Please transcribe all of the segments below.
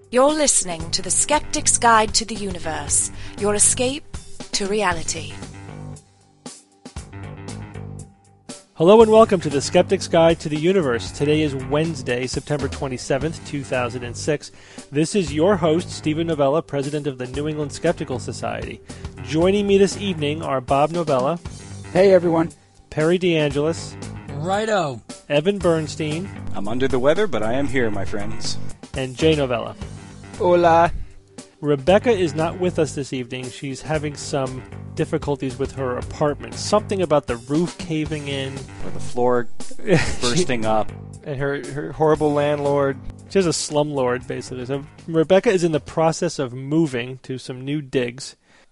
You're listening to The Skeptic's Guide to the Universe, your escape to reality. Hello and welcome to The Skeptic's Guide to the Universe. Today is Wednesday, September 27th, 2006. This is your host, Stephen Novella, president of the New England Skeptical Society. Joining me this evening are Bob Novella. Hey, everyone. Perry DeAngelis. Righto. Evan Bernstein. I'm under the weather, but I am here, my friends. And Jay Novella. Hola. Rebecca is not with us this evening. She's having some difficulties with her apartment. Something about the roof caving in. Or the floor bursting up. And her horrible landlord. She's a slumlord, basically. So Rebecca is in the process of moving to some new digs.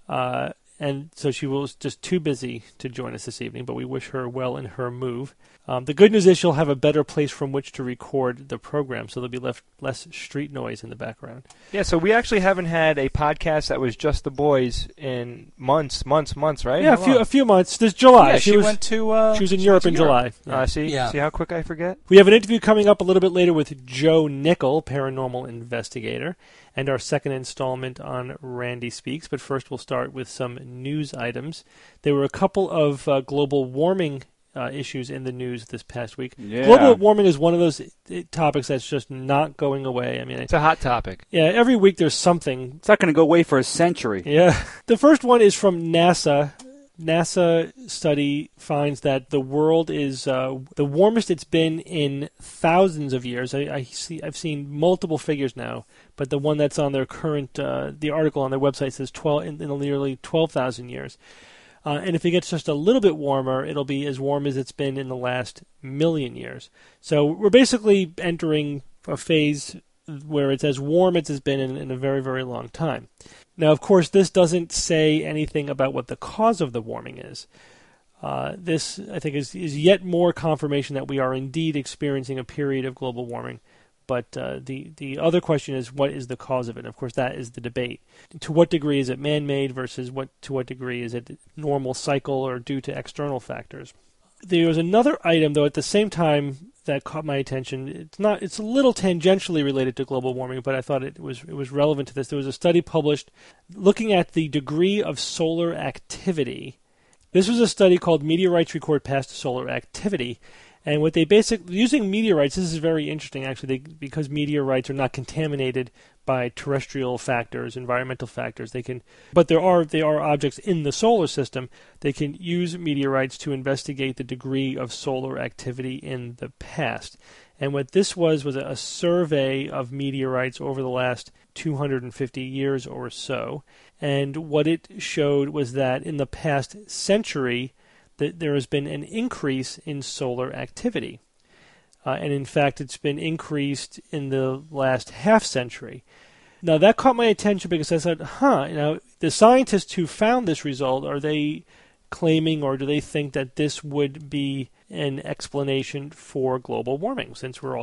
And so she was just too busy to join us this evening, but we wish her well in her move. The good news is she'll have a better place from which to record the program, so there'll be less street noise in the background. Yeah, so we actually haven't had a podcast that was just the boys in months, right? Yeah, a few months. There's July. Yeah, she was in Europe in July. Yeah. See how quick I forget? We have an interview coming up a little bit later with Joe Nickel, paranormal investigator, and our second installment on Randy Speaks. But first we'll start with some news items. There were a couple of global warming issues in the news this past week. Yeah. Global warming is one of those topics that's just not going away. I mean, it's a hot topic. Yeah, every week there's something. It's not going to go away for a century. Yeah. The first one is from NASA. NASA study finds that the world is the warmest it's been in thousands of years. I've seen multiple figures now, but the one that's on their current the article on their website says in nearly 12,000 years. And if it gets just a little bit warmer, it'll be as warm as it's been in the last million years. So we're basically entering a phase where it's as warm as it's been in a very, very long time. Now, of course, this doesn't say anything about what the cause of the warming is. This, I think, is yet more confirmation that we are indeed experiencing a period of global warming. But the other question is, what is the cause of it? And of course, that is the debate. To what degree is it man-made versus to what degree is it normal cycle or due to external factors? There was another item, though, at the same time that caught my attention. It's a little tangentially related to global warming, but I thought it was relevant to this. There was a study published looking at the degree of solar activity. This was a study called Meteorites Record Past Solar Activity. And what they using meteorites, this is very interesting actually, because meteorites are not contaminated by terrestrial factors, environmental factors. But they are objects in the solar system. They can use meteorites to investigate the degree of solar activity in the past. And what this was a survey of meteorites over the last 250 years or so. And what it showed was that in the past century, that there has been an increase in solar activity. And in fact, it's been increased in the last half century. Now, that caught my attention because I said, the scientists who found this result, are they claiming or do they think that this would be an explanation for global warming, since the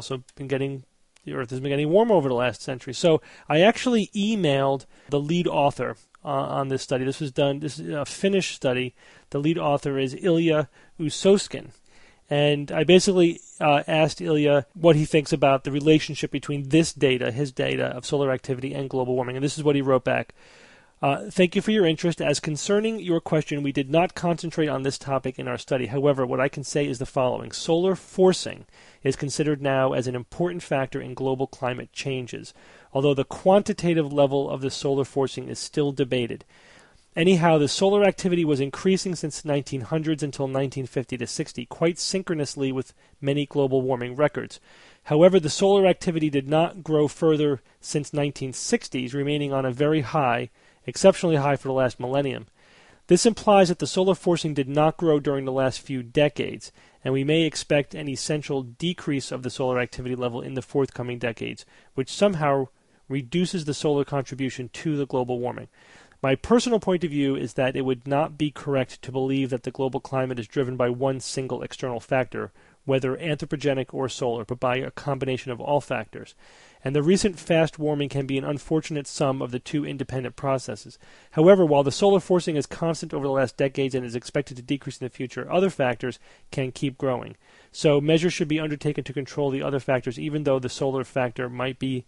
Earth has been getting warmer over the last century? So I actually emailed the lead author on this study. This is a Finnish study. The lead author is Ilya Usoskin. And I basically asked Ilya what he thinks about the relationship between his data of solar activity and global warming. And this is what he wrote back. Thank you for your interest. As concerning your question, we did not concentrate on this topic in our study. However, what I can say is the following. Solar forcing is considered now as an important factor in global climate changes, although the quantitative level of the solar forcing is still debated. Anyhow, the solar activity was increasing since the 1900s until 1950 to 60, quite synchronously with many global warming records. However, the solar activity did not grow further since 1960s, remaining on a very high, exceptionally high for the last millennium. This implies that the solar forcing did not grow during the last few decades, and we may expect an essential decrease of the solar activity level in the forthcoming decades, which somehow reduces the solar contribution to the global warming. My personal point of view is that it would not be correct to believe that the global climate is driven by one single external factor, whether anthropogenic or solar, but by a combination of all factors. And the recent fast warming can be an unfortunate sum of the two independent processes. However, while the solar forcing is constant over the last decades and is expected to decrease in the future, other factors can keep growing. So measures should be undertaken to control the other factors, even though the solar factor might be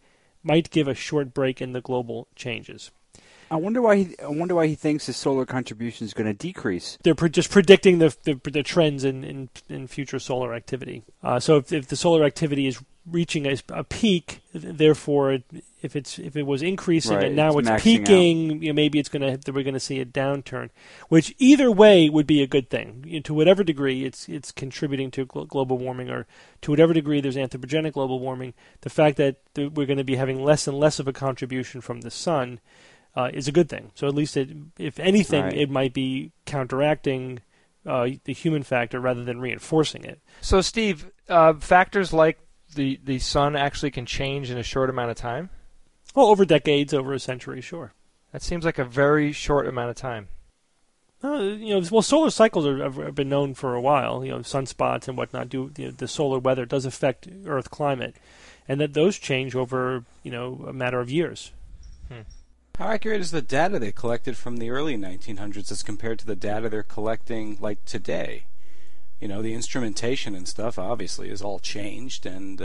might give a short break in the global changes. I wonder why he thinks his solar contribution is going to decrease. They're just predicting the trends in future solar activity. So if the solar activity is reaching a peak, therefore if it was increasing and now it's peaking, maybe we're going to see a downturn, which either way would be a good thing. To whatever degree it's contributing to global warming, or to whatever degree there's anthropogenic global warming, the fact that we're going to be having less and less of a contribution from the sun is a good thing. So at least, if anything, it might be counteracting the human factor rather than reinforcing it. So, Steve, factors like the sun actually can change in a short amount of time? Well, over decades, over a century, sure. That seems like a very short amount of time. Solar cycles have been known for a while. Sunspots and whatnot the solar weather does affect Earth climate, and that those change over a matter of years. How accurate is the data they collected from the early 1900s as compared to the data they're collecting like today? The instrumentation and stuff obviously is all changed, and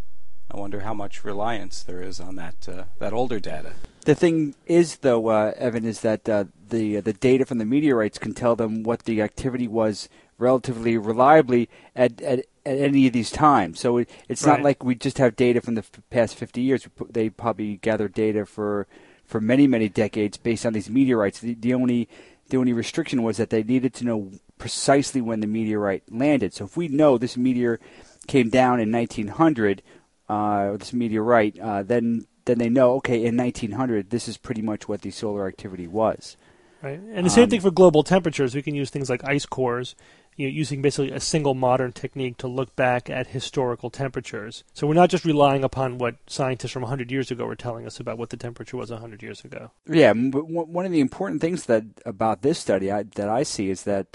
I wonder how much reliance there is on that older data. The thing is, though, Evan, is that the data from the meteorites can tell them what the activity was relatively reliably at any of these times. So it's not like we just have data from the past 50 years. They probably gathered data for many, many decades based on these meteorites. The only restriction was that they needed to know precisely when the meteorite landed. So if we know this meteor came down in 1900, this meteorite, then they know, okay, in 1900, this is pretty much what the solar activity was. Right, and the same thing for global temperatures. We can use things like ice cores, using basically a single modern technique to look back at historical temperatures. So we're not just relying upon what scientists from 100 years ago were telling us about what the temperature was 100 years ago. Yeah, but one of the important things about this study that I see is that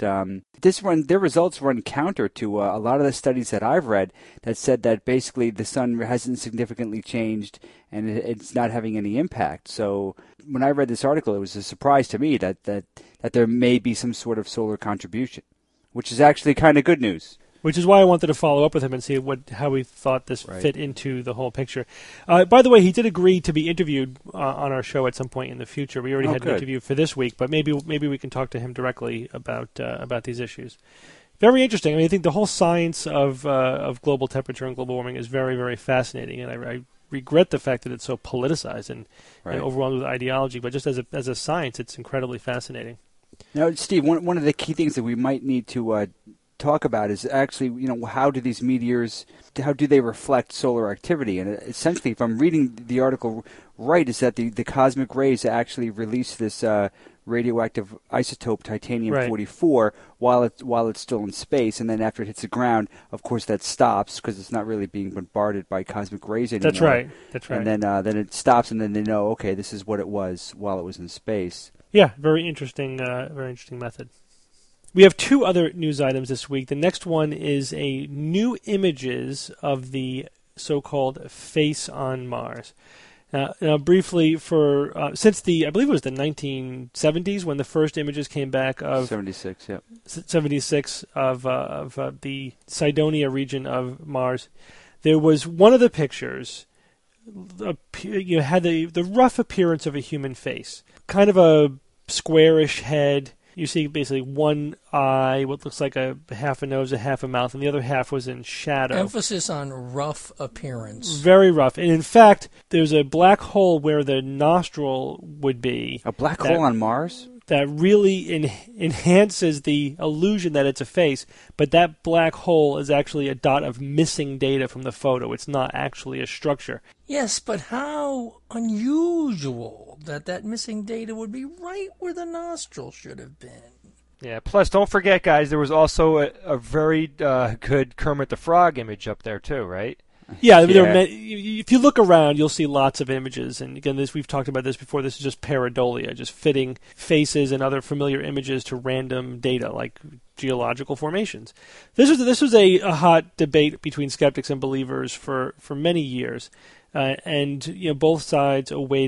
their results run counter to a lot of the studies that I've read that said that basically the sun hasn't significantly changed and it's not having any impact. So when I read this article, it was a surprise to me that there may be some sort of solar contribution, which is actually kind of good news. Which is why I wanted to follow up with him and see how he thought this fit into the whole picture. By the way, he did agree to be interviewed on our show at some point in the future. We already had an interview for this week, but maybe we can talk to him directly about these issues. Very interesting. I mean, I think the whole science of global temperature and global warming is very, very fascinating, and I regret the fact that it's so politicized and overwhelmed with ideology. But just as a science, it's incredibly fascinating. Now, Steve, one of the key things that we might need to talk about is actually, how do these meteors, how do they reflect solar activity? And essentially, if I'm reading the article right, is that the cosmic rays actually release this radioactive isotope titanium-44 while it's still in space, and then after it hits the ground, of course, that stops because it's not really being bombarded by cosmic rays anymore. That's right. And then it stops, and then they know, okay, this is what it was while it was in space. Yeah, very interesting method. We have two other news items this week. The next one is a new images of the so-called face on Mars. Now briefly, since I believe it was the 1970s when the first images came back of 76 of the Cydonia region of Mars, there was one of the pictures. Had the rough appearance of a human face, kind of a squarish head. You see basically one eye, what looks like a half a nose, a half a mouth, and the other half was in shadow. Emphasis on rough appearance. Very rough. And in fact, there's a black hole where the nostril would be. A black hole on Mars? That really enhances the illusion that it's a face, but that black hole is actually a dot of missing data from the photo. It's not actually a structure. Yes, but how unusual that missing data would be right where the nostril should have been. Yeah, plus don't forget, guys, there was also a very good Kermit the Frog image up there too, right? Yeah, if you look around, you'll see lots of images. And again, we've talked about this before. This is just pareidolia, just fitting faces and other familiar images to random data, like geological formations. This was a hot debate between skeptics and believers for many years. And both sides awaited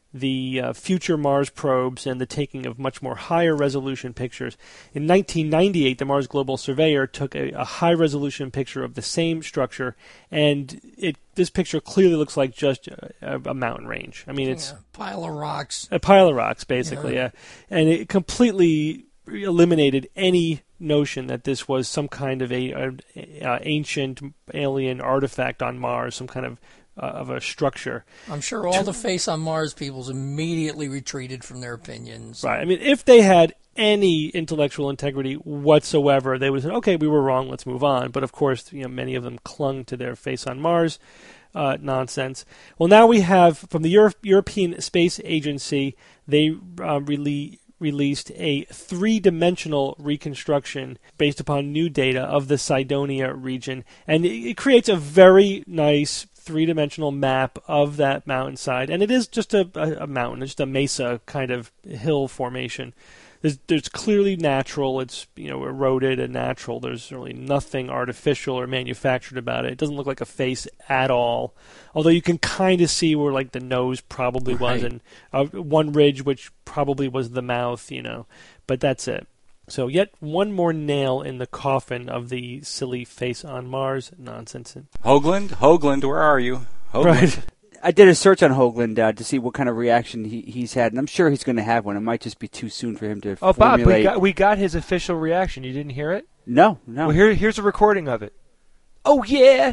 the future Mars probes and the taking of much more higher resolution pictures. In 1998, the Mars Global Surveyor took a high resolution picture of the same structure, and this picture clearly looks like just a mountain range. I mean, it's a pile of rocks. A pile of rocks, basically, yeah. And it completely eliminated any notion that this was some kind of a ancient alien artifact on Mars, some kind of a structure. I'm sure all the Face on Mars peoples immediately retreated from their opinions. Right. I mean, if they had any intellectual integrity whatsoever, they would have said, okay, we were wrong, let's move on. But of course, many of them clung to their Face on Mars nonsense. Well, now we have, from the European Space Agency, they released a three-dimensional reconstruction based upon new data of the Cydonia region. And it creates a very nice three-dimensional map of that mountainside, and it is just a mountain, just a mesa kind of hill formation. There's clearly natural. It's eroded and natural. There's really nothing artificial or manufactured about it. It doesn't look like a face at all. Although you can kind of see where like the nose probably was, and one ridge which probably was the mouth. But that's it. So yet one more nail in the coffin of the silly Face on Mars nonsense. Hoagland, where are you? Hoagland. Right. I did a search on Hoagland to see what kind of reaction he's had, and I'm sure he's going to have one. It might just be too soon for him to formulate. Bob, we got his official reaction. You didn't hear it? No. Well, here's a recording of it. Oh, yeah.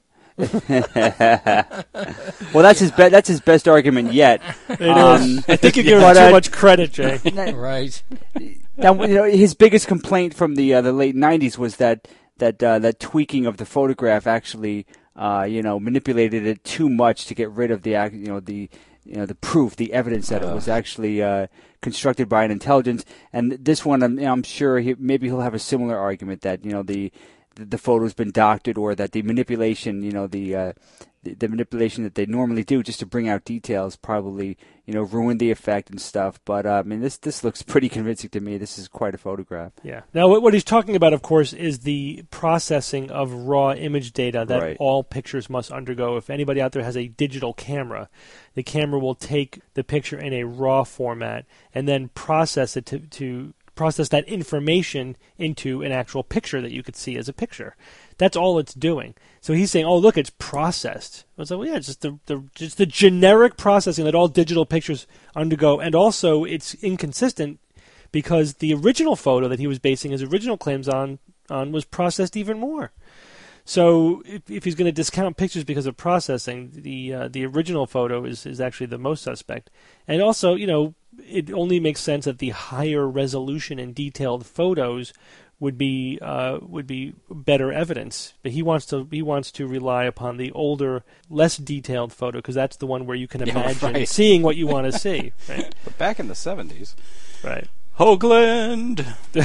Well, that's his best argument yet. It is. I think you give him too much credit, Jay. Right. Now, his biggest complaint from the late '90s was that tweaking of the photograph actually, manipulated it too much to get rid of the proof, the evidence that it was actually constructed by an intelligence. And this one, I'm sure maybe he'll have a similar argument that the photo's been doctored, or that the manipulation, the manipulation that they normally do just to bring out details probably, ruined the effect and stuff. But this looks pretty convincing to me. This is quite a photograph. Yeah. Now, what he's talking about, of course, is the processing of raw image data that all pictures must undergo. If anybody out there has a digital camera, the camera will take the picture in a raw format and then process it to process that information into an actual picture that you could see as a picture. That's all it's doing. So he's saying, "Oh, look, it's processed." I was like, "Well, yeah, it's just the generic processing that all digital pictures undergo." And also, it's inconsistent because the original photo that he was basing his original claims on was processed even more. So if he's going to discount pictures because of processing, the original photo is actually the most suspect. And also, it only makes sense that the higher resolution and detailed photos would be better evidence. But he wants to rely upon the older, less detailed photo because that's the one where you can imagine seeing what you want to see. Right? But back in the 70s, right? Hoagland.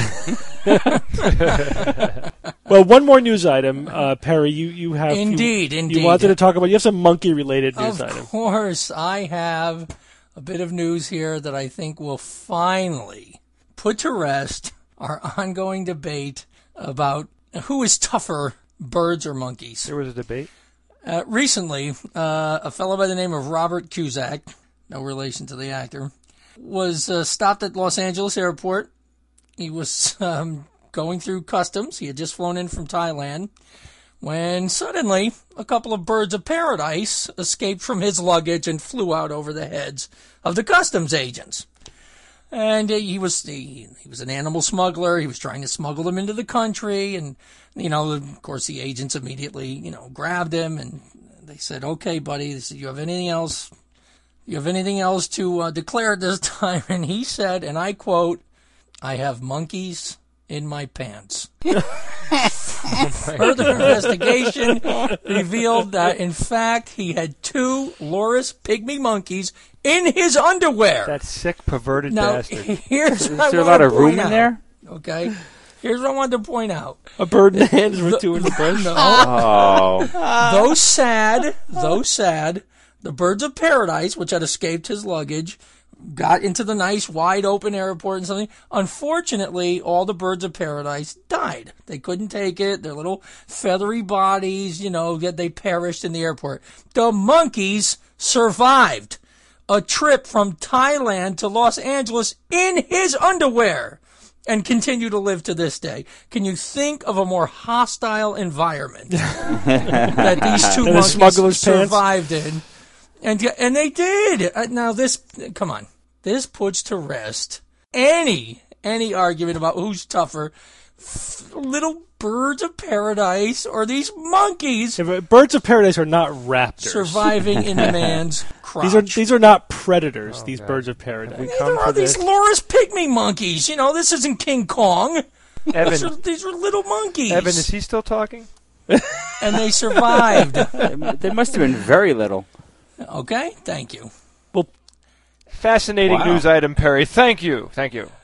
Well, one more news item, Perry. You have indeed. You wanted to talk about. You have some monkey-related news item. Of course, I have a bit of news here that I think will finally put to rest our ongoing debate about who is tougher, birds or monkeys. There was a debate? Recently, a fellow by the name of Robert Cusack, no relation to the actor, was stopped at Los Angeles airport. He was going through customs. He had just flown in from Thailand when suddenly a couple of birds of paradise escaped from his luggage and flew out over the heads of the customs agents. And he was an animal smuggler. He was trying to smuggle them into the country. And, of course, the agents immediately, grabbed him. And they said, "Okay, buddy, they said, you have anything else? You have anything else to declare at this time?" And he said, and I quote, "I have monkeys in my pants." Further investigation revealed that, in fact, he had 2 Loris pygmy monkeys in his underwear. That sick, perverted now, bastard. Is there a lot of room in there? Okay. Here's what I wanted to point out. A bird in the hands with 2 in the breast? No. Oh. Though sad, the birds of paradise, which had escaped his luggage, got into the nice wide open airport and something. Unfortunately, all the birds of paradise died. They couldn't take it. Their little feathery bodies, they perished in the airport. The monkeys survived. a trip from Thailand to Los Angeles in his underwear and continue to live to this day. Can you think of a more hostile environment that these two monkeys survived in? And they did. Now come on. This puts to rest any argument about who's tougher, little birds of paradise or these monkeys. Yeah, birds of paradise are not raptors. Surviving in a man's crotch. These are not predators, these birds of paradise. Neither are these Loris pygmy monkeys. This isn't King Kong. Evan, these are little monkeys. Evan, is he still talking? And they survived. They must have been very little. Okay, thank you. Well, fascinating news item, Perry. Thank you.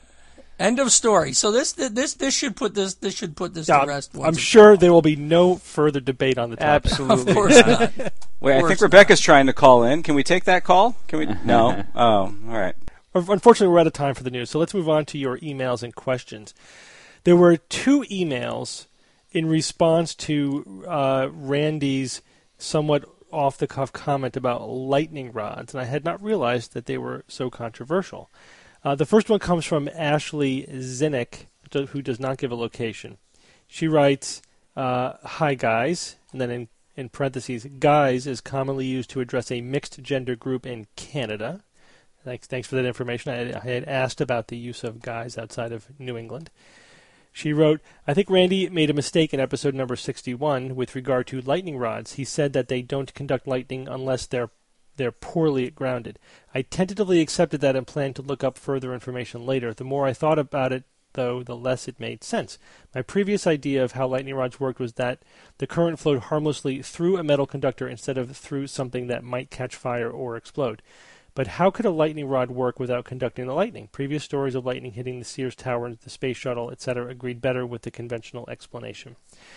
End of story. So this should put this to rest. I'm sure there will be no further debate on the topic. Absolutely. Of course not. Wait, I think Rebecca's trying to call in. Can we take that call? Can we? No. Oh, all right. Unfortunately, we're out of time for the news, so let's move on to your emails and questions. There were 2 emails in response to Randy's somewhat off-the-cuff comment about lightning rods, and I had not realized that they were so controversial. The first one comes from Ashley Zinnick, who does not give a location. She writes, "Hi guys," and then in parentheses, "guys" is commonly used to address a mixed gender group in Canada. Thanks for that information. I had asked about the use of guys outside of New England. She wrote, "I think Randy made a mistake in episode number 61 with regard to lightning rods. He said that they don't conduct lightning unless they're poorly grounded. I tentatively accepted that and planned to look up further information later. The more I thought about it, though, the less it made sense. My previous idea of how lightning rods worked was that the current flowed harmlessly through a metal conductor instead of through something that might catch fire or explode. But how could a lightning rod work without conducting the lightning? Previous stories of lightning hitting the Sears Tower, the space shuttle, etc. agreed better with the conventional explanation."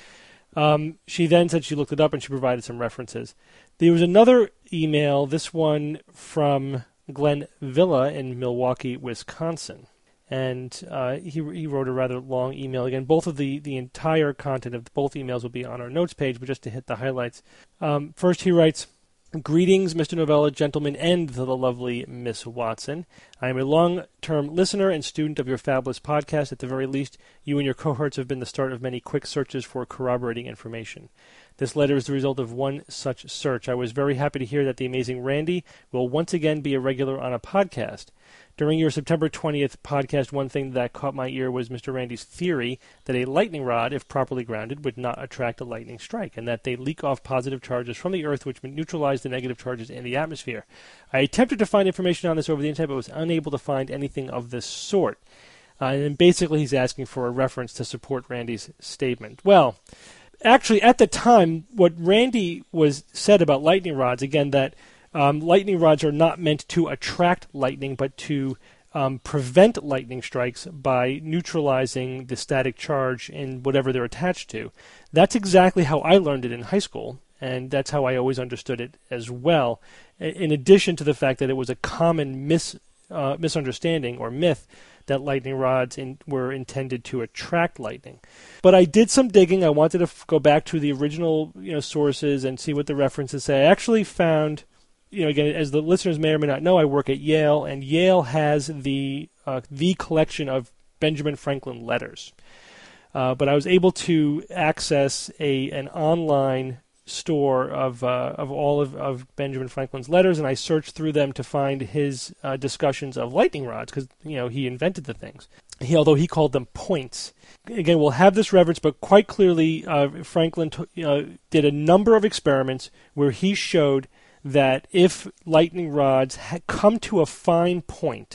She then said she looked it up and she provided some references. There was another email, this one from Glenn Villa in Milwaukee, Wisconsin. And he wrote a rather long email. Again, both of the entire content of both emails will be on our notes page, but just to hit the highlights. First, he writes, "Greetings, Mr. Novella, gentlemen, and the lovely Miss Watson. I am a long-term listener and student of your fabulous podcast. At the very least, you and your cohorts have been the start of many quick searches for corroborating information. This letter is the result of one such search. I was very happy to hear that the amazing Randy will once again be a regular on a podcast. During your September 20th podcast, one thing that caught my ear was Mr. Randy's theory that a lightning rod, if properly grounded, would not attract a lightning strike, and that they leak off positive charges from the Earth which would neutralize the negative charges in the atmosphere. I attempted to find information on this over the internet, but was unable to find anything of this sort." And basically he's asking for a reference to support Randy's statement. Well, actually, at the time, what Randy said about lightning rods, again, that lightning rods are not meant to attract lightning, but to prevent lightning strikes by neutralizing the static charge in whatever they're attached to. That's exactly how I learned it in high school, and that's how I always understood it as well, in addition to the fact that it was a common misunderstanding or myth that lightning rods were intended to attract lightning. But I did some digging. I wanted to go back to the original sources and see what the references say. I actually found, again, as the listeners may or may not know, I work at Yale, and Yale has the collection of Benjamin Franklin letters. But I was able to access an online store of all of Benjamin Franklin's letters, and I searched through them to find his discussions of lightning rods, because he invented the things. Although he called them points. Again, we'll have this reference, but quite clearly, Franklin did a number of experiments where he showed that if lightning rods come to a fine point,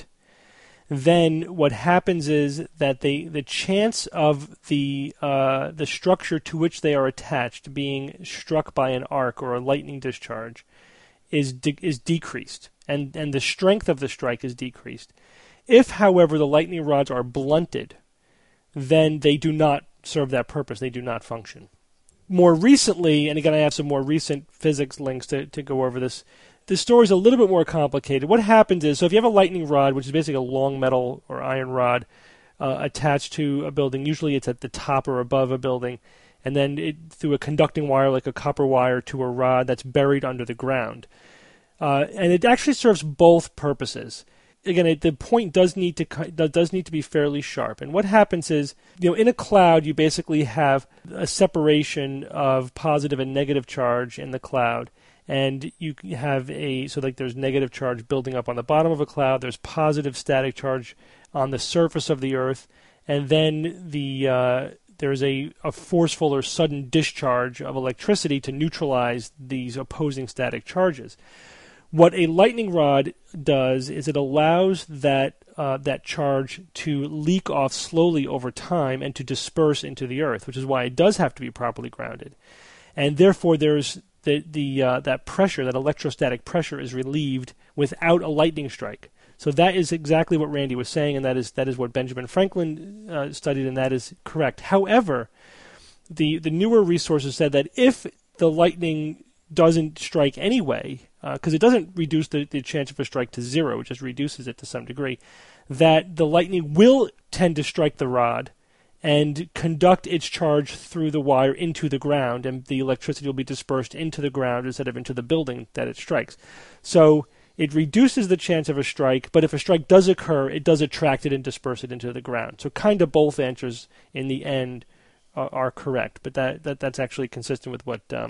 then what happens is that the chance of the structure to which they are attached being struck by an arc or a lightning discharge is decreased, and the strength of the strike is decreased. If, however, the lightning rods are blunted, then they do not serve that purpose. They do not function. More recently, and again, I have some more recent physics links to go over this. The story is a little bit more complicated. What happens is, so if you have a lightning rod, which is basically a long metal or iron rod attached to a building, usually it's at the top or above a building, and then through a conducting wire like a copper wire to a rod that's buried under the ground. And it actually serves both purposes. Again, the point does need to be fairly sharp. And what happens is, in a cloud, you basically have a separation of positive and negative charge in the cloud. And you have there's negative charge building up on the bottom of a cloud. There's positive static charge on the surface of the Earth. And then there's a forceful or sudden discharge of electricity to neutralize these opposing static charges. What a lightning rod does is it allows that charge to leak off slowly over time and to disperse into the Earth, which is why it does have to be properly grounded. And therefore, there's that pressure, that electrostatic pressure, is relieved without a lightning strike. So that is exactly what Randy was saying, and that is what Benjamin Franklin studied, and that is correct. However, the newer resources said that if the lightning doesn't strike anyway, because it doesn't reduce the chance of a strike to zero, it just reduces it to some degree, that the lightning will tend to strike the rod and conduct its charge through the wire into the ground, and the electricity will be dispersed into the ground instead of into the building that it strikes. So it reduces the chance of a strike, but if a strike does occur, it does attract it and disperse it into the ground. So kind of both answers in the end are correct, but that's actually consistent with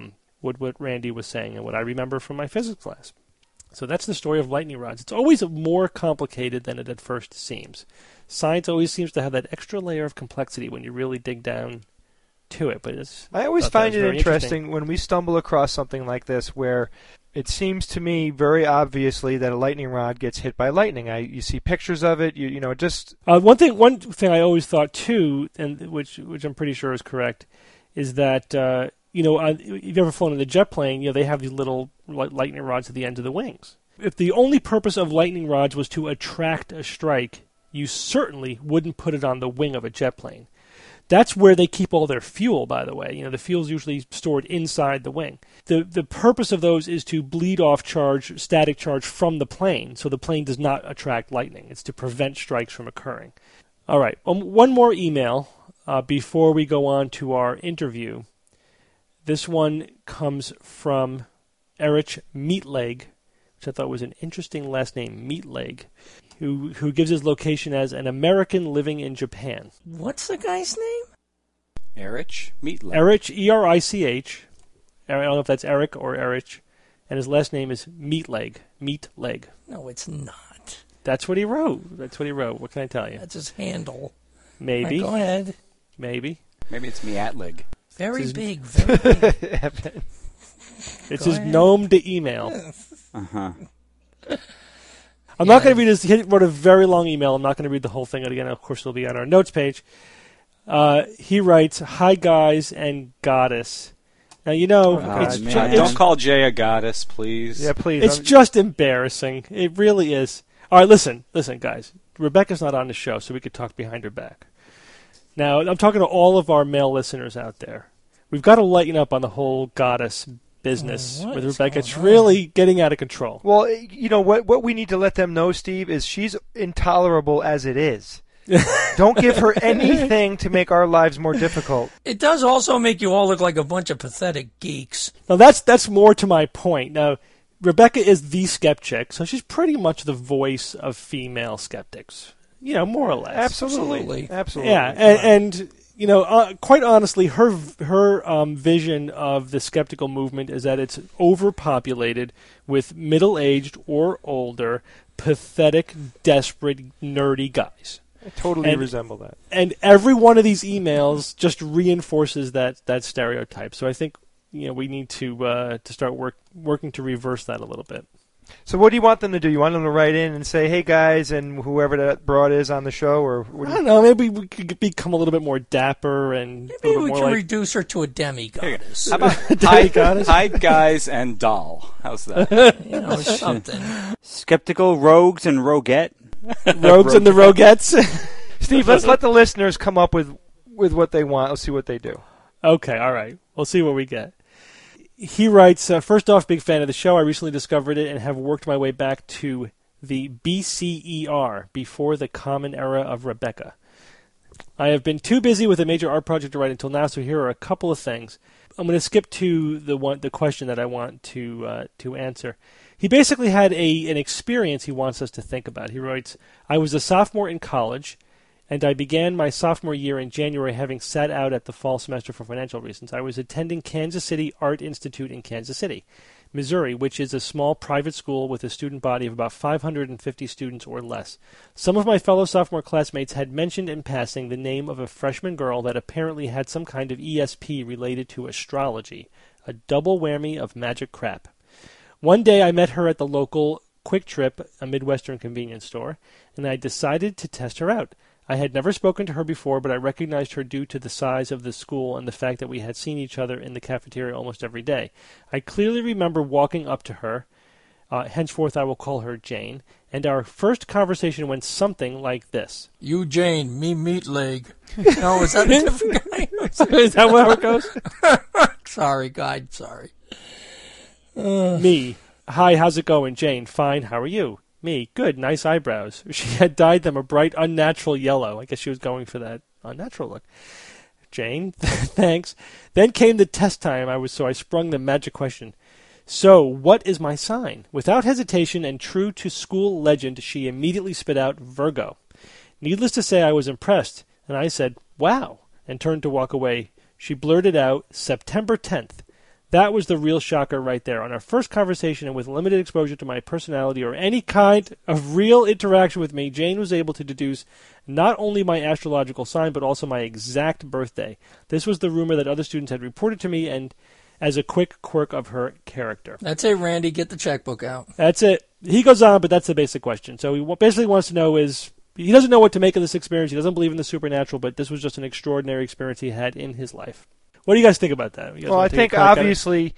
what Randy was saying and what I remember from my physics class. So that's the story of lightning rods. It's always more complicated than it at first seems. Science always seems to have that extra layer of complexity when you really dig down to it. But I always find it interesting when we stumble across something like this where it seems to me very obviously that a lightning rod gets hit by lightning. You see pictures of it. It just one thing I always thought too, and which I'm pretty sure is correct, is that if you've ever flown in a jet plane, they have these little lightning rods at the end of the wings. If the only purpose of lightning rods was to attract a strike, you certainly wouldn't put it on the wing of a jet plane. That's where they keep all their fuel, by the way. The fuel's usually stored inside the wing. The purpose of those is to bleed off static charge from the plane, so the plane does not attract lightning. It's to prevent strikes from occurring. All right, one more email before we go on to our interview. This one comes from Erich Meatleg, which I thought was an interesting last name, Meatleg, who gives his location as an American living in Japan. What's the guy's name? Erich Meatleg. Erich, E-R-I-C-H. I don't know if that's Eric or Erich. And his last name is Meatleg. Meatleg. No, it's not. That's what he wrote. What can I tell you? That's his handle. Maybe. Right, go ahead. Maybe. Maybe it's Meatleg. Very big. It's his gnome to email. Uh-huh. I'm not going to read this. He wrote a very long email. I'm not going to read the whole thing again. Of course, it'll be on our notes page. He writes, "Hi, guys and goddess." Now, don't call Jay a goddess, please. Yeah, please. It's just embarrassing. It really is. All right, listen, guys. Rebecca's not on the show, so we could talk behind her back. Now, I'm talking to all of our male listeners out there. We've got to lighten up on the whole goddess business with Rebecca. It's really getting out of control. Well, what we need to let them know, Steve, is she's intolerable as it is. Don't give her anything to make our lives more difficult. It does also make you all look like a bunch of pathetic geeks. Now, that's more to my point. Now, Rebecca is the skeptic, so she's pretty much the voice of female skeptics. More or less. Absolutely. Yeah, and quite honestly, her vision of the skeptical movement is that it's overpopulated with middle-aged or older, pathetic, desperate, nerdy guys. I totally resemble that. And every one of these emails just reinforces that stereotype. So I think we need to start working to reverse that a little bit. So what do you want them to do? You want them to write in and say, "Hey guys," and whoever that broad is on the show, or I don't know. Maybe we could become a little bit more dapper and maybe we can reduce her to a demigoddess. How about hi guys and doll? How's that? Something. Skeptical rogues and roguette. Rogues and the roguettes. Steve, let's let the listeners come up with what they want. Let's see what they do. Okay, all right. We'll see what we get. He writes, first off, big fan of the show. I recently discovered it and have worked my way back to the BCER, before the Common Era of Rebecca. I have been too busy with a major art project to write until now, so here are a couple of things. I'm going to skip to the question that I want to answer. He basically had an experience he wants us to think about. He writes, I was a sophomore in college, and I began my sophomore year in January having sat out at the fall semester for financial reasons. I was attending Kansas City Art Institute in Kansas City, Missouri, which is a small private school with a student body of about 550 students or less. Some of my fellow sophomore classmates had mentioned in passing the name of a freshman girl that apparently had some kind of ESP related to astrology, a double whammy of magic crap. One day I met her at the local Quick Trip, a Midwestern convenience store, and I decided to test her out. I had never spoken to her before, but I recognized her due to the size of the school and the fact that we had seen each other in the cafeteria almost every day. I clearly remember walking up to her, henceforth I will call her Jane, and our first conversation went something like this. You Jane, me meat leg. No, is that a different guy? Is that how it goes? Sorry, guy, sorry. Me. Hi, how's it going? Jane. Fine, how are you? Me. Good, nice eyebrows. She had dyed them a bright, unnatural yellow. I guess she was going for that unnatural look. Jane. Thanks. Then came the test time, so I sprung the magic question. So, what is my sign? Without hesitation and true to school legend, she immediately spit out Virgo. Needless to say, I was impressed, and I said, wow, and turned to walk away. She blurted out, September 10th. That was the real shocker right there. On our first conversation and with limited exposure to my personality or any kind of real interaction with me, Jane was able to deduce not only my astrological sign, but also my exact birthday. This was the rumor that other students had reported to me and as a quick quirk of her character. That's it, Randy. Get the checkbook out. That's it. He goes on, but that's the basic question. So he basically wants to know is, he doesn't know what to make of this experience. He doesn't believe in the supernatural, but this was just an extraordinary experience he had in his life. What do you guys think about that? Well, I think obviously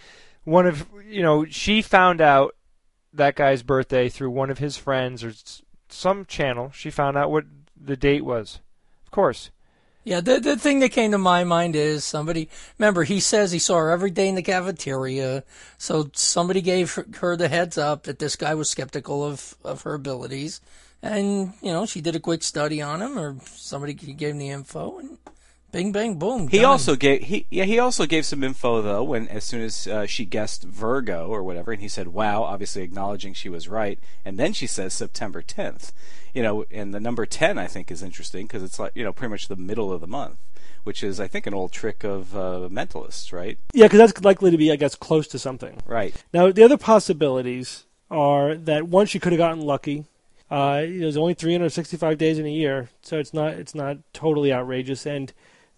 she found out that guy's birthday through one of his friends or some channel. She found out what the date was. Of course. Yeah, the thing that came to my mind is somebody, remember, he says he saw her every day in the cafeteria, so somebody gave her the heads up that this guy was skeptical of her abilities, and, she did a quick study on him, or somebody gave him the info, and bing, bang, boom. He also gave some info though as soon as she guessed Virgo or whatever, and he said, "Wow," obviously acknowledging she was right, and then she says September 10th. And the number 10 I think is interesting because it's like pretty much the middle of the month, which is I think an old trick of mentalists, right? Yeah, because that's likely to be, I guess, close to something. Right. Now the other possibilities are that one, she could have gotten lucky. There's only 365 days in a year, so it's not totally outrageous, and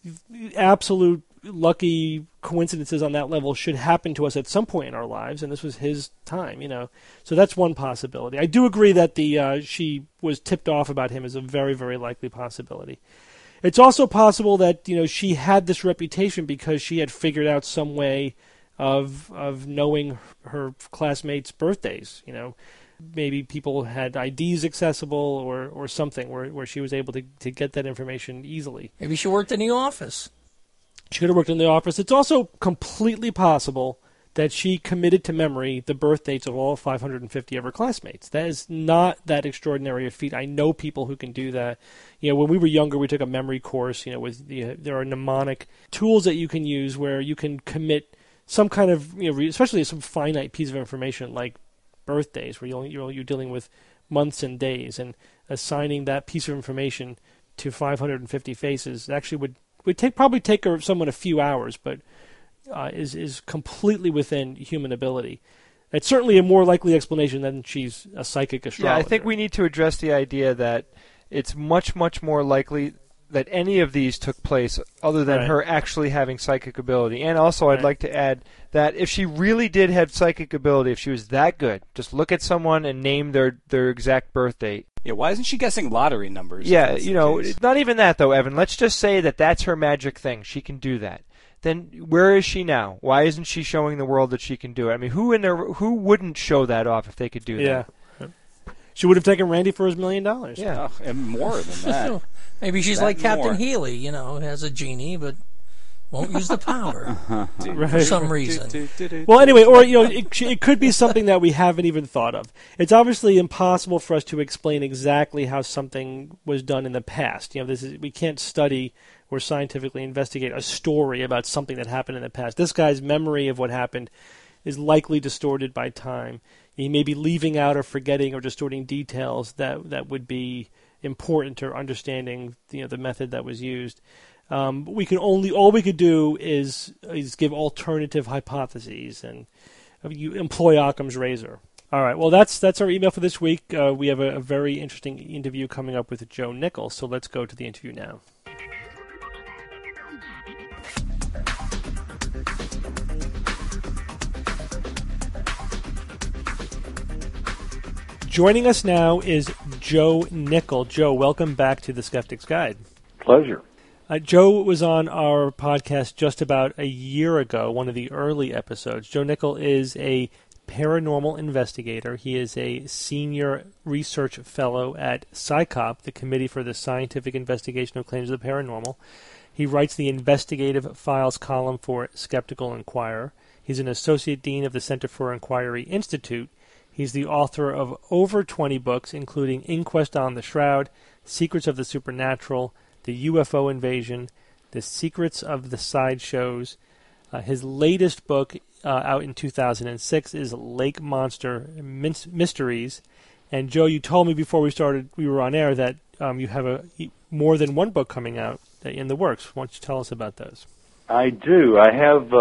absolute lucky coincidences on that level should happen to us at some point in our lives, and this was his time, So that's one possibility. I do agree that she was tipped off about him is a very, very likely possibility. It's also possible that she had this reputation because she had figured out some way of knowing her classmates' birthdays. Maybe people had IDs accessible or something where she was able to get that information easily. Maybe she worked in the office. She could have worked in the office. It's also completely possible that she committed to memory the birth dates of all 550 of her classmates. That is not that extraordinary a feat. I know people who can do that. When we were younger, we took a memory course. There are mnemonic tools that you can use where you can commit some kind of, especially some finite piece of information like birthdays, where you're dealing with months and days, and assigning that piece of information to 550 faces actually would probably take someone a few hours, but is completely within human ability. It's certainly a more likely explanation than she's a psychic astrologer. Yeah, I think we need to address the idea that it's much, much more likely that any of these took place other than her actually having psychic ability. And also I'd like to add that if she really did have psychic ability, if she was that good, just look at someone and name their exact birth date. Yeah, why isn't she guessing lottery numbers? Yeah, it's not even that though, Evan. Let's just say that that's her magic thing. She can do that. Then where is she now? Why isn't she showing the world that she can do it? I mean, who wouldn't show that off if they could do that? Yeah. She would have taken Randy for his $1 million. Yeah, and more than that. Maybe she's like Captain Healy, has a genie, but won't use the power for some reason. Well, anyway, or it could be something that we haven't even thought of. It's obviously impossible for us to explain exactly how something was done in the past. We can't study or scientifically investigate a story about something that happened in the past. This guy's memory of what happened is likely distorted by time. He may be leaving out or forgetting or distorting details that would be important to understanding the method that was used. All we could do is give alternative hypotheses and you employ Occam's razor. All right, well that's our email for this week. We have a very interesting interview coming up with Joe Nickell, so let's go to the interview now. Joining us now is Joe Nickell. Joe, welcome back to The Skeptic's Guide. Pleasure. Joe was on our podcast just about a year ago, one of the early episodes. Joe Nickell is a paranormal investigator. He is a senior research fellow at SciCoP, the Committee for the Scientific Investigation of Claims of the Paranormal. He writes the Investigative Files column for Skeptical Inquirer. He's an associate dean of the Center for Inquiry Institute. He's the author of over 20 books, including Inquest on the Shroud, Secrets of the Supernatural, The UFO Invasion, The Secrets of the Sideshows. His latest book, out in 2006, is Lake Monster Mysteries. And Joe, you told me before we were on air that you have more than one book coming out in the works. Why don't you tell us about those? I do. I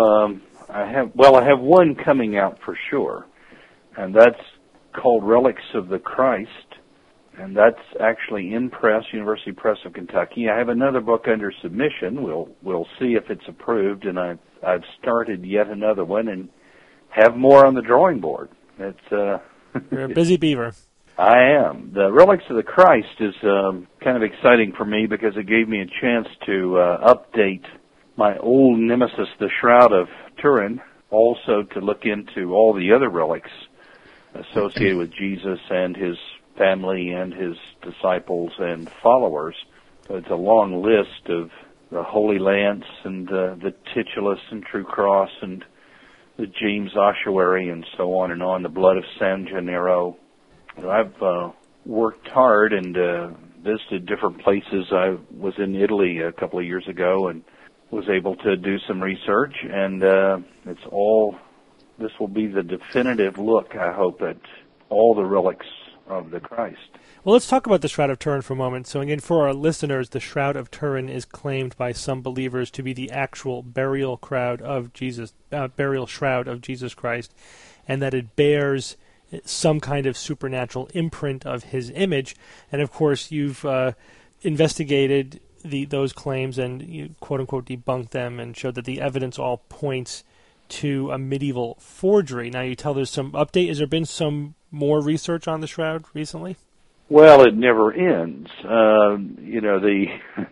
have one coming out for sure, and that's called Relics of the Christ, and that's actually in press, University Press of Kentucky. I have another book under submission. We'll see if it's approved, and I've started yet another one and have more on the drawing board. You're a busy beaver. I am. The Relics of the Christ is kind of exciting for me because it gave me a chance to update my old nemesis, the Shroud of Turin, also to look into all the other relics associated with Jesus and his family and his disciples and followers. So it's a long list of the Holy Lance and the Titulus and True Cross and the James Ossuary and so on and on, the blood of San Gennaro. I've worked hard and visited different places. I was in Italy a couple of years ago and was able to do some research, and this will be the definitive look, I hope, at all the relics of the Christ. Well, let's talk about the Shroud of Turin for a moment. So again, for our listeners, the Shroud of Turin is claimed by some believers to be the actual burial shroud of Jesus Christ, and that it bears some kind of supernatural imprint of his image. And of course, you've investigated those claims and you quote unquote debunked them and showed that the evidence all points to a medieval forgery. Now you tell there's some update. Has there been some more research on the shroud recently? Well, it never ends. The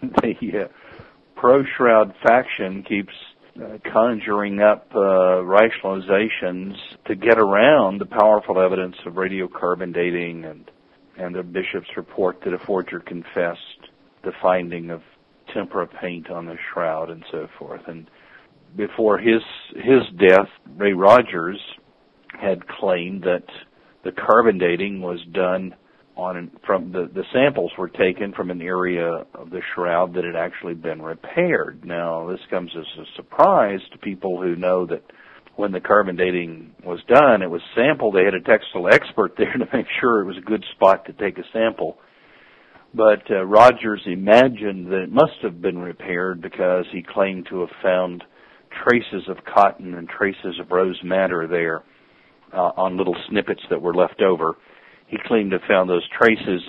pro-shroud faction keeps conjuring up rationalizations to get around the powerful evidence of radiocarbon dating and the bishop's report that a forger confessed the finding of tempera paint on the shroud and so forth. And before his death, Ray Rogers had claimed that the carbon dating was done from the samples were taken from an area of the shroud that had actually been repaired. Now, this comes as a surprise to people who know that when the carbon dating was done, it was sampled. They had a textile expert there to make sure it was a good spot to take a sample. But Rogers imagined that it must have been repaired because he claimed to have found traces of cotton and traces of rose madder there on little snippets that were left over. He claimed to have found those traces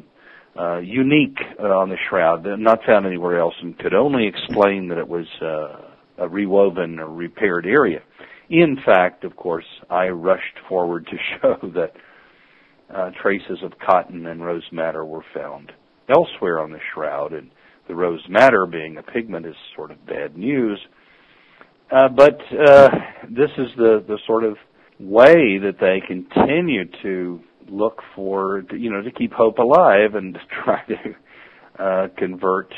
unique on the shroud, not found anywhere else, and could only explain that it was a rewoven or repaired area. In fact, of course, I rushed forward to show that traces of cotton and rose madder were found elsewhere on the shroud, and the rose madder, being a pigment, is sort of bad news. But this is the sort of way that they continue to look for, to keep hope alive and to try to convert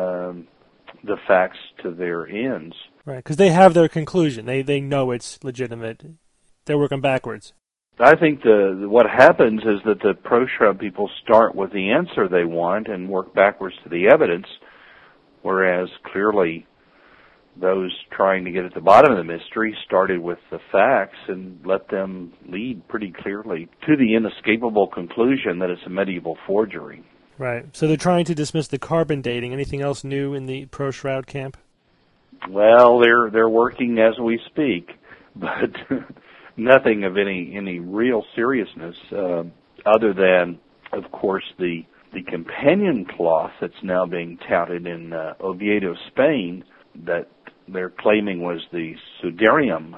the facts to their ends. Right, because they have their conclusion. They know it's legitimate. They're working backwards. I think what happens is that the pro-shroud people start with the answer they want and work backwards to the evidence. whereas clearly those trying to get at the bottom of the mystery started with the facts and let them lead pretty clearly to the inescapable conclusion that it's a medieval forgery. Right. So they're trying to dismiss the carbon dating. Anything else new in the pro-shroud camp? Well, they're working as we speak, but nothing of any real seriousness, other than, of course, the companion cloth that's now being touted in Oviedo, Spain, that they're claiming was the sudarium,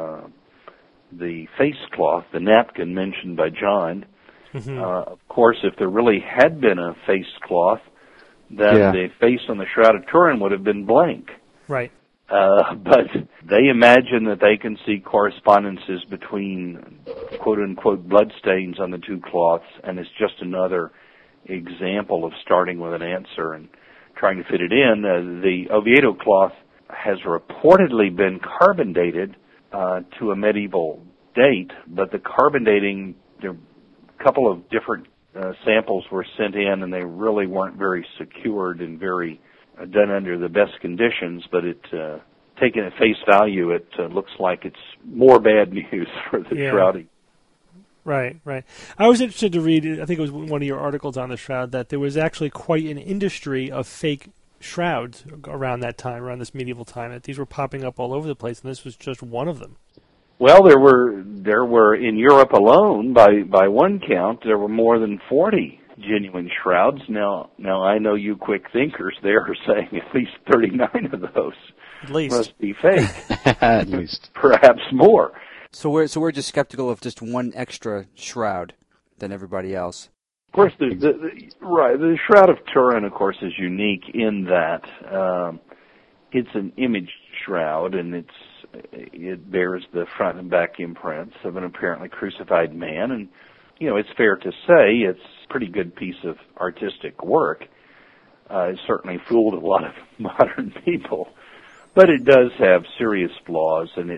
the face cloth, the napkin mentioned by John. Mm-hmm. Of course, if there really had been a face cloth, then the face on the Shroud of Turin would have been blank. Right. But they imagine that they can see correspondences between quote-unquote bloodstains on the two cloths, and it's just another example of starting with an answer and trying to fit it in. The Oviedo cloth has reportedly been carbon dated to a medieval date, but the carbon dating, a couple of different samples were sent in, and they really weren't very secured and very done under the best conditions, but it taken at face value, it looks like it's more bad news for the shrouding. Right. I was interested to read, I think it was one of your articles on the shroud, that there was actually quite an industry of fake shrouds around that time, around this medieval time, that these were popping up all over the place, and this was just one of them. Well, there were in Europe alone, by one count, there were more than 40 genuine shrouds. Now I know you quick thinkers there are saying at least 39 of those at least must be fake. At least. Perhaps more. So we're just skeptical of just one extra shroud than everybody else. Of course, the Shroud of Turin, of course, is unique in that it's an image shroud, and it bears the front and back imprints of an apparently crucified man, and it's fair to say it's a pretty good piece of artistic work. It certainly fooled a lot of modern people, but it does have serious flaws, and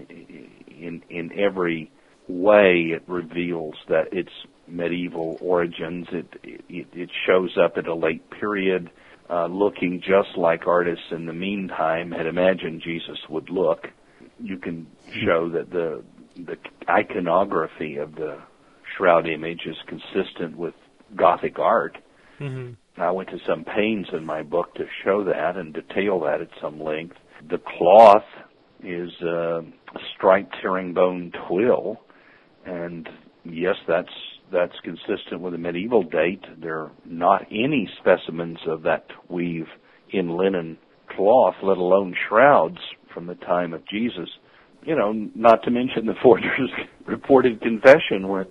in every way it reveals that its medieval origins. It shows up at a late period, looking just like artists in the meantime had imagined Jesus would look. You can show that the iconography of the shroud image is consistent with Gothic art. Mm-hmm. I went to some pains in my book to show that and detail that at some length. The cloth is a striped herringbone twill, and yes, that's consistent with a medieval date. There are not any specimens of that weave in linen cloth, let alone shrouds, from the time of Jesus. Not to mention the forger's reported confession when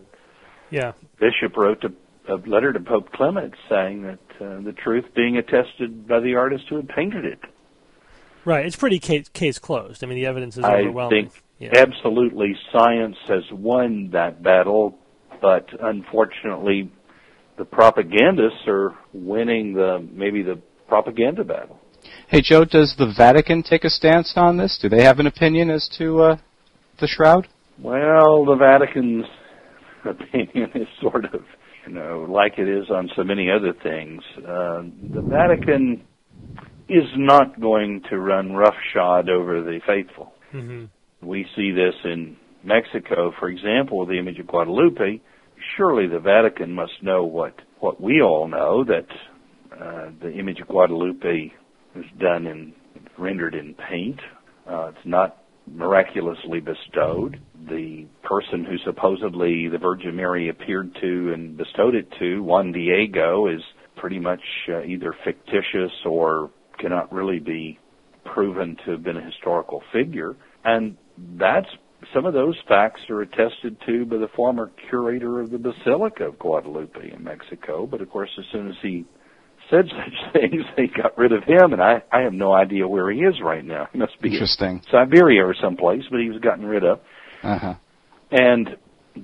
Bishop wrote a letter to Pope Clement saying that the truth being attested by the artist who had painted it. Right, it's pretty case closed. I mean, the evidence is overwhelming. I think absolutely science has won that battle, but unfortunately the propagandists are winning maybe the propaganda battle. Hey, Joe, does the Vatican take a stance on this? Do they have an opinion as to the shroud? Well, the Vatican's opinion is sort of, like it is on so many other things. The Vatican is not going to run roughshod over the faithful. Mm-hmm. We see this in Mexico, for example, with the image of Guadalupe. Surely the Vatican must know what we all know, that the image of Guadalupe is rendered in paint. It's not miraculously bestowed. The person who supposedly the Virgin Mary appeared to and bestowed it to, Juan Diego, is pretty much either fictitious or cannot really be proven to have been a historical figure. And some of those facts are attested to by the former curator of the Basilica of Guadalupe in Mexico. But of course, as soon as he said such things, they got rid of him, and I have no idea where he is right now. He must be in Siberia or someplace, but he was gotten rid of. Uh-huh. And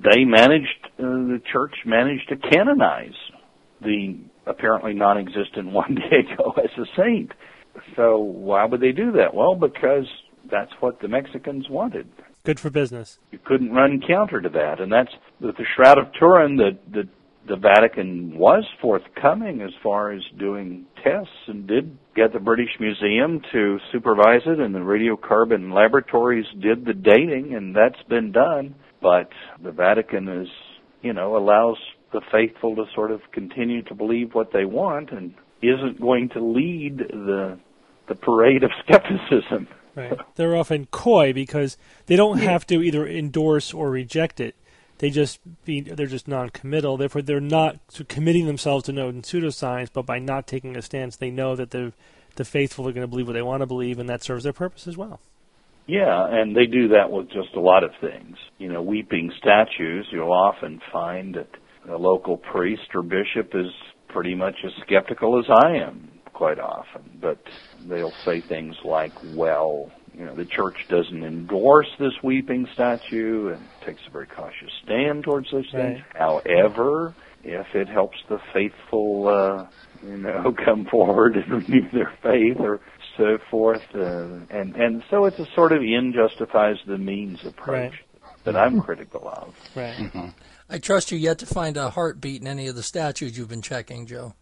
the church managed to canonize the apparently non-existent Juan Diego as a saint. So why would they do that? Well, because that's what the Mexicans wanted. Good for business. You couldn't run counter to that, and that's with the Shroud of Turin. The the Vatican was forthcoming as far as doing tests and did get the British Museum to supervise it, and the radiocarbon laboratories did the dating, and that's been done. But the Vatican is, allows the faithful to sort of continue to believe what they want and isn't going to lead the parade of skepticism. Right. They're often coy because they don't have to either endorse or reject it. They're just non-committal. Therefore, they're not committing themselves to known pseudoscience, but by not taking a stance, they know that the faithful are going to believe what they want to believe, and that serves their purpose as well. Yeah, and they do that with just a lot of things. Weeping statues, you'll often find that a local priest or bishop is pretty much as skeptical as I am quite often, but they'll say things like, well, the church doesn't endorse this weeping statue and takes a very cautious stand towards those things. However, if it helps the faithful, come forward and renew their faith or so forth, and so it's a sort of end justifies the means approach that I'm critical of. Right. Mm-hmm. I trust you yet to find a heartbeat in any of the statues you've been checking, Joe.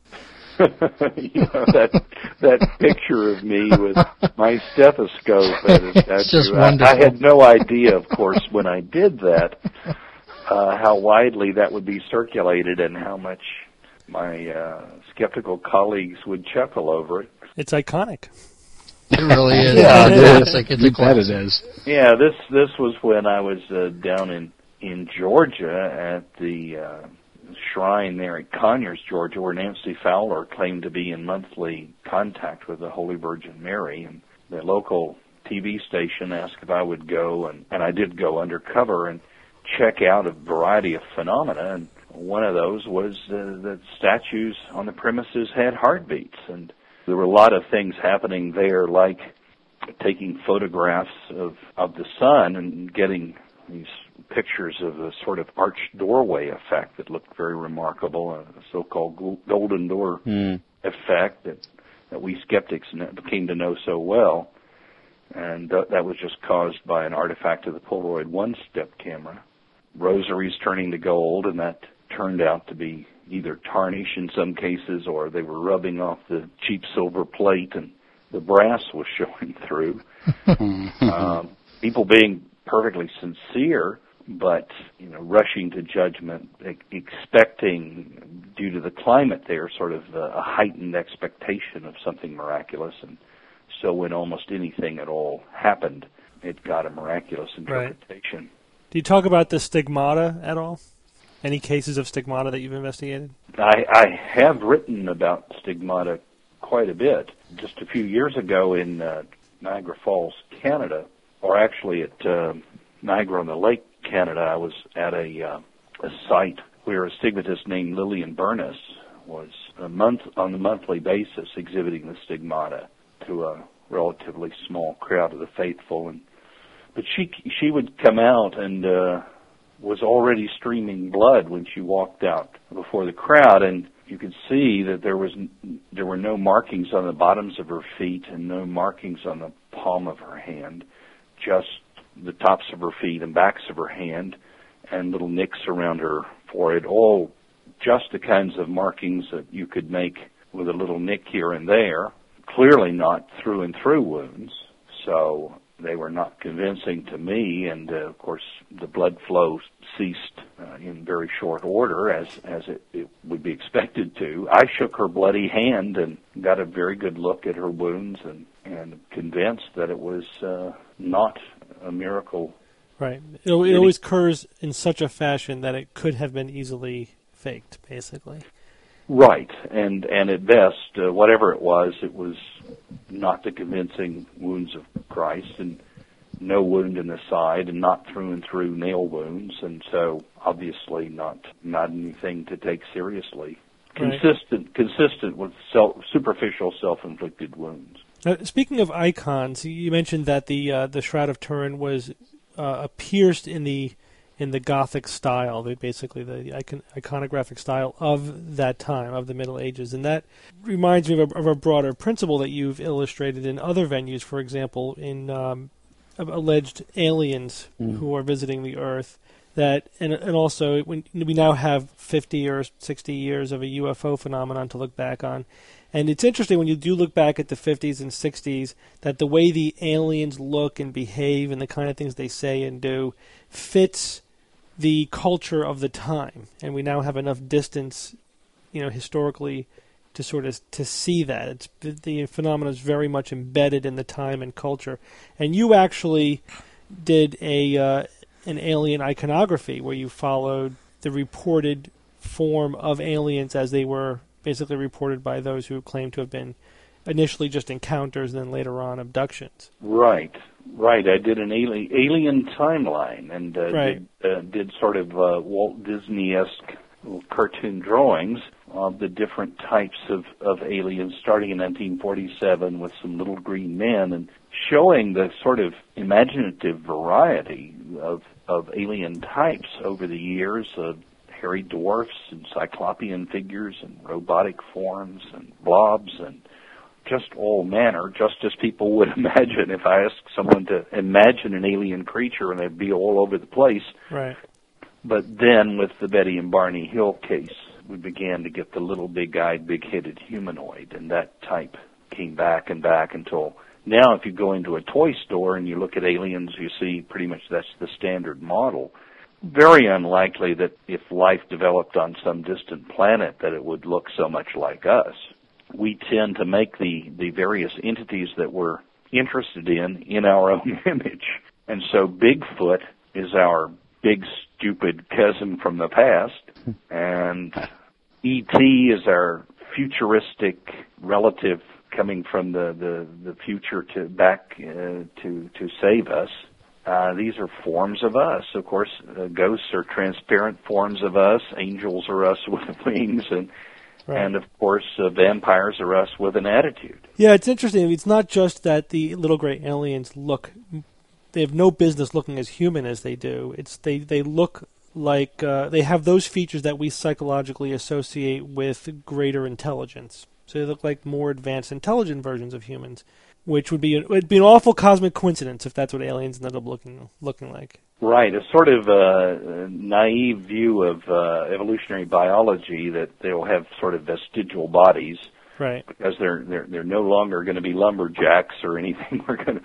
that picture of me with my stethoscope at a statue. It's just wonderful. I had no idea, of course, when I did that, how widely that would be circulated and how much my skeptical colleagues would chuckle over it. It's iconic. It really is. Yeah, it is. It's a classic. It is. Yeah, this was when I was down in Georgia at the shrine there at Conyers, Georgia, where Nancy Fowler claimed to be in monthly contact with the Holy Virgin Mary. And the local TV station asked if I would go, and I did go undercover and check out a variety of phenomena. And one of those was that statues on the premises had heartbeats. And there were a lot of things happening there, like taking photographs of the sun and getting these pictures of a sort of arched doorway effect that looked very remarkable, a so-called golden door effect that we skeptics came to know so well. And that was just caused by an artifact of the Polaroid one-step camera. Rosaries turning to gold, and that turned out to be either tarnish in some cases, or they were rubbing off the cheap silver plate and the brass was showing through. People being perfectly sincere, but rushing to judgment, expecting, due to the climate there, sort of a heightened expectation of something miraculous. And so when almost anything at all happened, it got a miraculous interpretation. Right. Do you talk about the stigmata at all? Any cases of stigmata that you've investigated? I have written about stigmata quite a bit. Just a few years ago in Niagara Falls, Canada, or actually at Niagara-on-the-Lake, Canada, I was at a site where a stigmatist named Lillian Burness was on a monthly basis exhibiting the stigmata to a relatively small crowd of the faithful. But she would come out and was already streaming blood when she walked out before the crowd, and you could see that there were no markings on the bottoms of her feet and no markings on the palm of her hand, just the tops of her feet and backs of her hand and little nicks around her forehead, all just the kinds of markings that you could make with a little nick here and there, clearly not through and through wounds. So they were not convincing to me, and of course the blood flow ceased in very short order, as it would be expected to. I shook her bloody hand and got a very good look at her wounds, and convinced that it was not a miracle. Right. It always occurs in such a fashion that it could have been easily faked, basically. Right, and at best, whatever it was not the convincing wounds of Christ, and no wound in the side, and not through and through nail wounds, and so obviously not anything to take seriously. Consistent with superficial self-inflicted wounds. Speaking of icons, you mentioned that the Shroud of Turin was pierced in the Gothic style, basically the iconographic style of that time, of the Middle Ages. And that reminds me of a broader principle that you've illustrated in other venues, for example, in alleged aliens who are visiting the Earth. that, and also when we now have 50 or 60 years of a UFO phenomenon to look back on. And it's interesting when you do look back at the 50s and 60s that the way the aliens look and behave and the kind of things they say and do fits the culture of the time. And we now have enough distance, historically, to sort of to see that. The phenomenon is very much embedded in the time and culture. And you actually did an alien iconography where you followed the reported form of aliens as they were basically reported by those who claim to have been initially just encounters and then later on abductions. Right. I did an alien timeline and did sort of Walt Disney-esque cartoon drawings of the different types of aliens starting in 1947 with some little green men and showing the sort of imaginative variety of alien types over the years, hairy dwarfs and cyclopean figures and robotic forms and blobs and just all manner, just as people would imagine if I asked someone to imagine an alien creature and they'd be all over the place. Right. But then with the Betty and Barney Hill case, we began to get the little big-eyed, big-headed humanoid, and that type came back and back until now if you go into a toy store and you look at aliens, you see pretty much that's the standard model. Very unlikely that if life developed on some distant planet that it would look so much like us. We tend to make the various entities that we're interested in our own image. And so Bigfoot is our big, stupid cousin from the past, and E.T. is our futuristic relative coming from the future to save us. These are forms of us. Of course, ghosts are transparent forms of us. Angels are us with wings, and of course, vampires are us with an attitude. Yeah, it's interesting. It's not just that the little gray aliens look. They have no business looking as human as they do. They look like they have those features that we psychologically associate with greater intelligence. So they look like more advanced, intelligent versions of humans, which would be an awful cosmic coincidence if that's what aliens ended up looking like. Right, a sort of naive view of evolutionary biology that they'll have sort of vestigial bodies, right? Because they're no longer going to be lumberjacks or anything.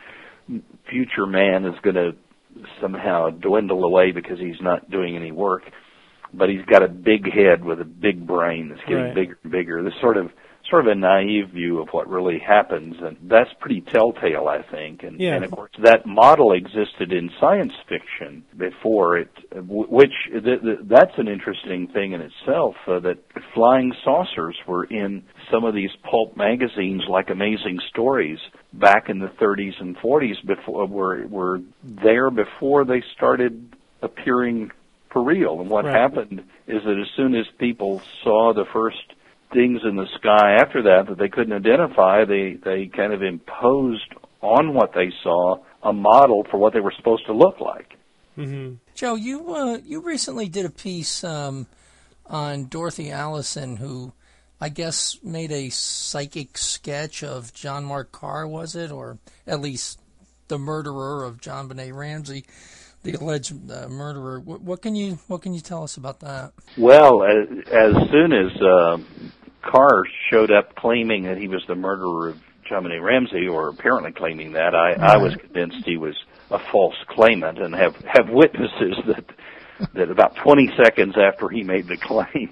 Future man is going to somehow dwindle away because he's not doing any work, but he's got a big head with a big brain that's getting bigger and bigger. This sort of a naive view of what really happens, and that's pretty telltale, I think. And of course, that model existed in science fiction before it, which that's an interesting thing in itself, that flying saucers were in some of these pulp magazines like Amazing Stories back in the 30s and 40s were there before they started appearing for real. And what happened is that as soon as people saw the first things in the sky after that they couldn't identify, they kind of imposed on what they saw a model for what they were supposed to look like. Mm-hmm. Joe, you recently did a piece on Dorothy Allison, who I guess made a psychic sketch of John Mark Carr, was it? Or at least the murderer of John Benet Ramsey, the alleged murderer. What can you tell us about that? Well, as soon as Carr showed up claiming that he was the murderer of John Benet Ramsey, or apparently claiming that, I was convinced he was a false claimant, and have witnesses that about 20 seconds after he made the claim,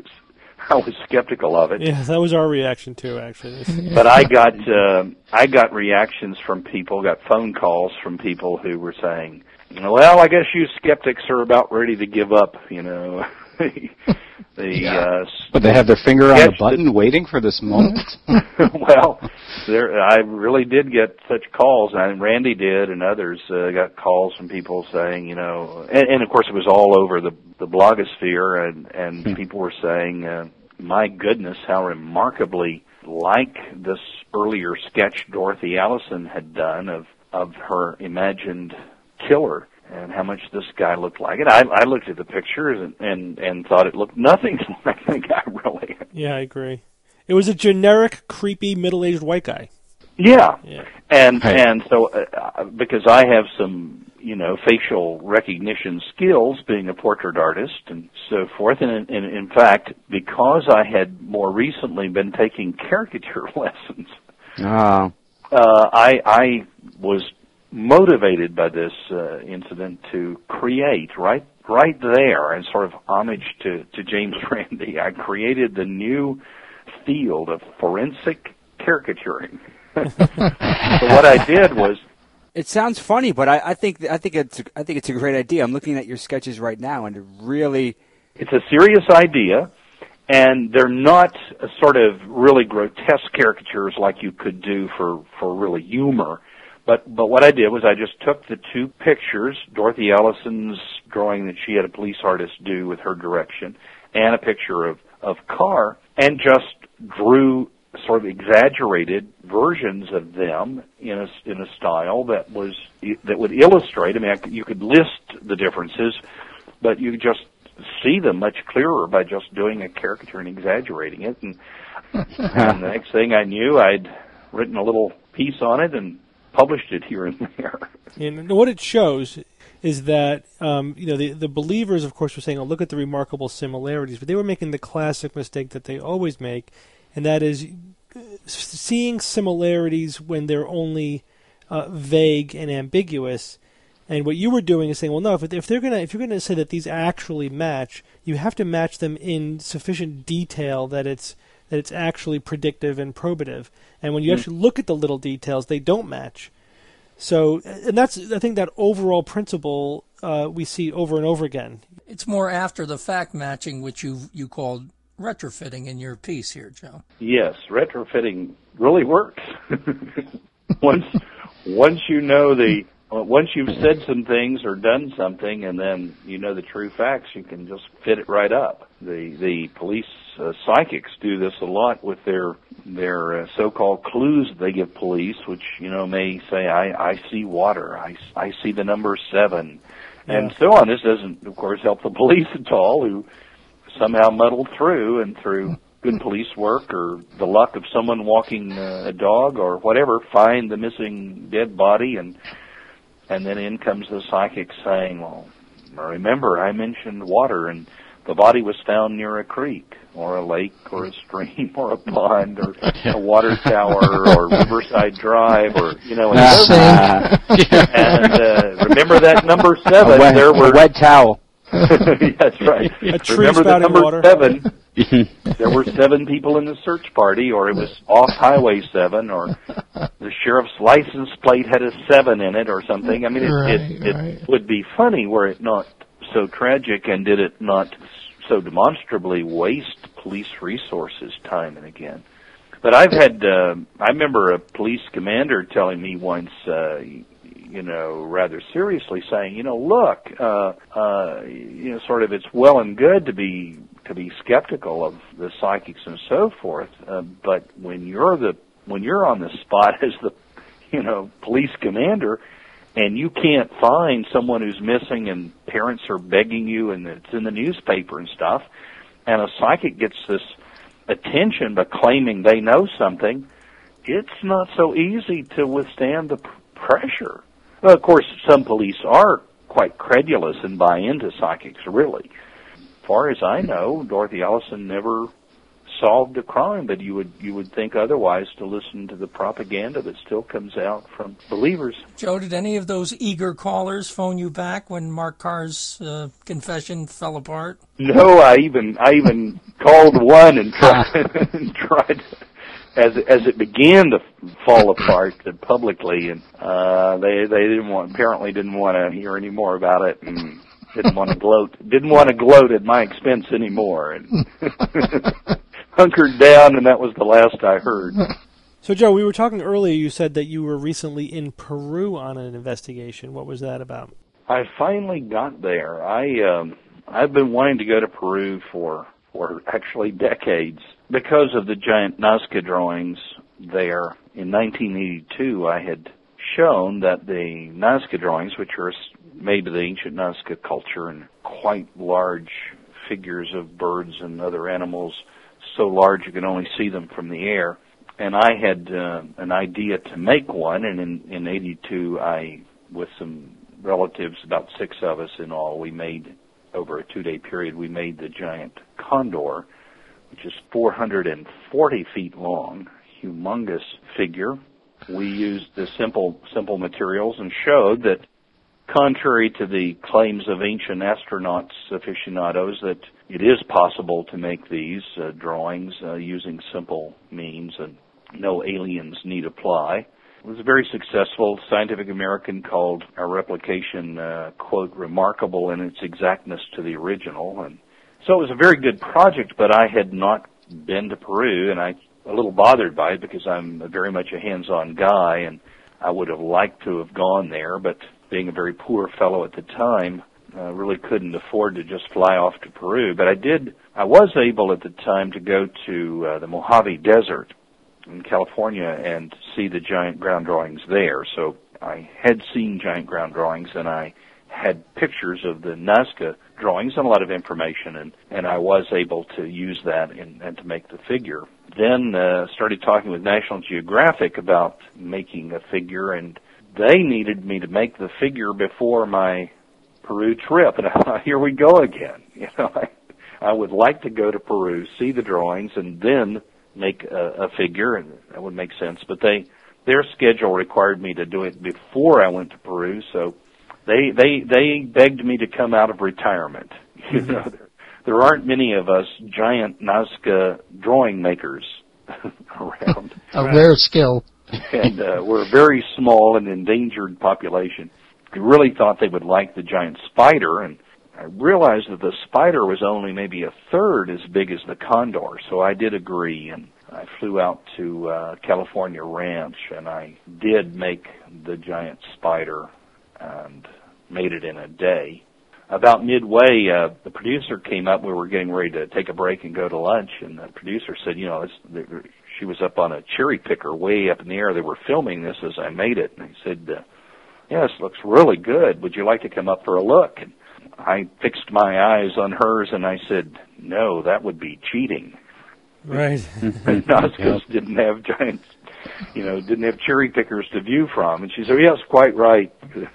I was skeptical of it. Yeah, that was our reaction too, actually. But I got reactions from people, got phone calls from people who were saying, well, I guess you skeptics are about ready to give up, But they have their finger on the button waiting for this moment. Well, I really did get such calls, and Randy did, and others got calls from people saying, and of course it was all over the blogosphere, and people were saying, my goodness, how remarkably like this earlier sketch Dorothy Allison had done of her imagined killer, and how much this guy looked like it. I looked at the pictures and thought it looked nothing like the guy, really. Yeah, I agree. It was a generic, creepy, middle-aged white guy. Yeah. And so because I have some, facial recognition skills being a portrait artist and so forth, and in fact, because I had more recently been taking caricature lessons, I was motivated by this incident to create right there, and sort of homage to James Randi, I created the new field of forensic caricaturing. So what I did was, it sounds funny, but I think it's a great idea. I'm looking at your sketches right now, and it's a serious idea, and they're not a sort of really grotesque caricatures like you could do for really humor. But what I did was I just took the two pictures, Dorothy Ellison's drawing that she had a police artist do with her direction, and a picture of Carr, and just drew sort of exaggerated versions of them in a style that would illustrate. I mean, you could list the differences, but you could just see them much clearer by just doing a caricature and exaggerating it. And the next thing I knew, I'd written a little piece on it and published it here and there. And what it shows is that the believers, of course, were saying, "Oh, look at the remarkable similarities," but they were making the classic mistake that they always make, and that is seeing similarities when they're only vague and ambiguous. And what you were doing is saying, well, no, if you're gonna say that these actually match, you have to match them in sufficient detail that it's actually predictive and probative. And when you actually look at the little details, they don't match. So, and I think that overall principle we see over and over again. It's more after the fact matching, which you called retrofitting in your piece here, Joe. Yes, retrofitting really works. Once you've said some things or done something, and then you know the true facts, you can just fit it right up. The police psychics do this a lot with their so-called clues they give police, which may say, I see water, I see the number 7, and so on. This doesn't, of course, help the police at all, who somehow muddled through, and through good police work or the luck of someone walking a dog or whatever, find the missing dead body, and then in comes the psychic saying, well, remember, I mentioned water, and the body was found near a creek or a lake or a stream or a pond or a water tower or Riverside Drive or, and remember that number 7. A wet towel. That's right. Remember the number water. 7. There were 7 people in the search party, or it was off Highway 7, or the sheriff's license plate had a 7 in it, or something. I mean, it would be funny were it not so tragic, and did it not so demonstrably waste police resources time and again. But I've had, I remember a police commander telling me once, rather seriously saying, look, sort of it's well and good to be skeptical of the psychics and so forth, but when you're on the spot as the, police commander, and you can't find someone who's missing, and parents are begging you, and it's in the newspaper and stuff, and a psychic gets this attention by claiming they know something, it's not so easy to withstand the pressure. Well, of course, some police are quite credulous and buy into psychics, really. As far as I know, Dorothy Ellison never solved a crime, but you would think otherwise to listen to the propaganda that still comes out from believers. Joe, did any of those eager callers phone you back when Mark Carr's confession fell apart? No, I even called one and tried as it began to fall apart publicly, and they didn't want to hear any more about it, and didn't want to gloat at my expense anymore, and hunkered down, and that was the last I heard. So, Joe, we were talking earlier. You said that you were recently in Peru on an investigation. What was that about? I finally got there. I've been wanting to go to Peru for actually decades because of the giant Nazca drawings there. In 1982, I had shown that the Nazca drawings, which are made to the ancient Nazca culture, and quite large figures of birds and other animals, so large you can only see them from the air, And I had an idea to make one, and in 82, I, with some relatives, about 6 of us in all, we made, over a 2-day period, we made the giant condor, which is 440 feet long, humongous figure. We used the simple materials and showed that, contrary to the claims of ancient astronauts aficionados, that it is possible to make these drawings using simple means and no aliens need apply. It was very successful. Scientific American called our replication, quote, remarkable in its exactness to the original. And so it was a very good project, but I had not been to Peru, and I a little bothered by it because I'm very much a hands-on guy, and I would have liked to have gone there, but being a very poor fellow at the time, really couldn't afford to just fly off to Peru. But I was able at the time to go to the Mojave Desert in California and see the giant ground drawings there. So I had seen giant ground drawings, and I had pictures of the Nazca drawings and a lot of information, and I was able to use that and to make the figure. Then started talking with National Geographic about making a figure, and they needed me to make the figure before my Peru trip, and here we go again. You know, I would like to go to Peru, see the drawings, and then make a figure, and that would make sense. But their schedule required me to do it before I went to Peru, so they begged me to come out of retirement. You know, there aren't many of us giant Nazca drawing makers around. A rare skill. And we're a very small and endangered population. I really thought they would like the giant spider, and I realized that the spider was only maybe a third as big as the condor, so I did agree, and I flew out to California Ranch, and I did make the giant spider and made it in a day. About midway, the producer came up. We were getting ready to take a break and go to lunch, and the producer said, you know, she was up on a cherry picker way up in the air. They were filming this as I made it, and he said, yeah, this looks really good. Would you like to come up for a look? And I fixed my eyes on hers, and I said, no, that would be cheating. Right. Nazca's didn't have giant, you know, didn't have cherry pickers to view from. And she said, yes, quite right.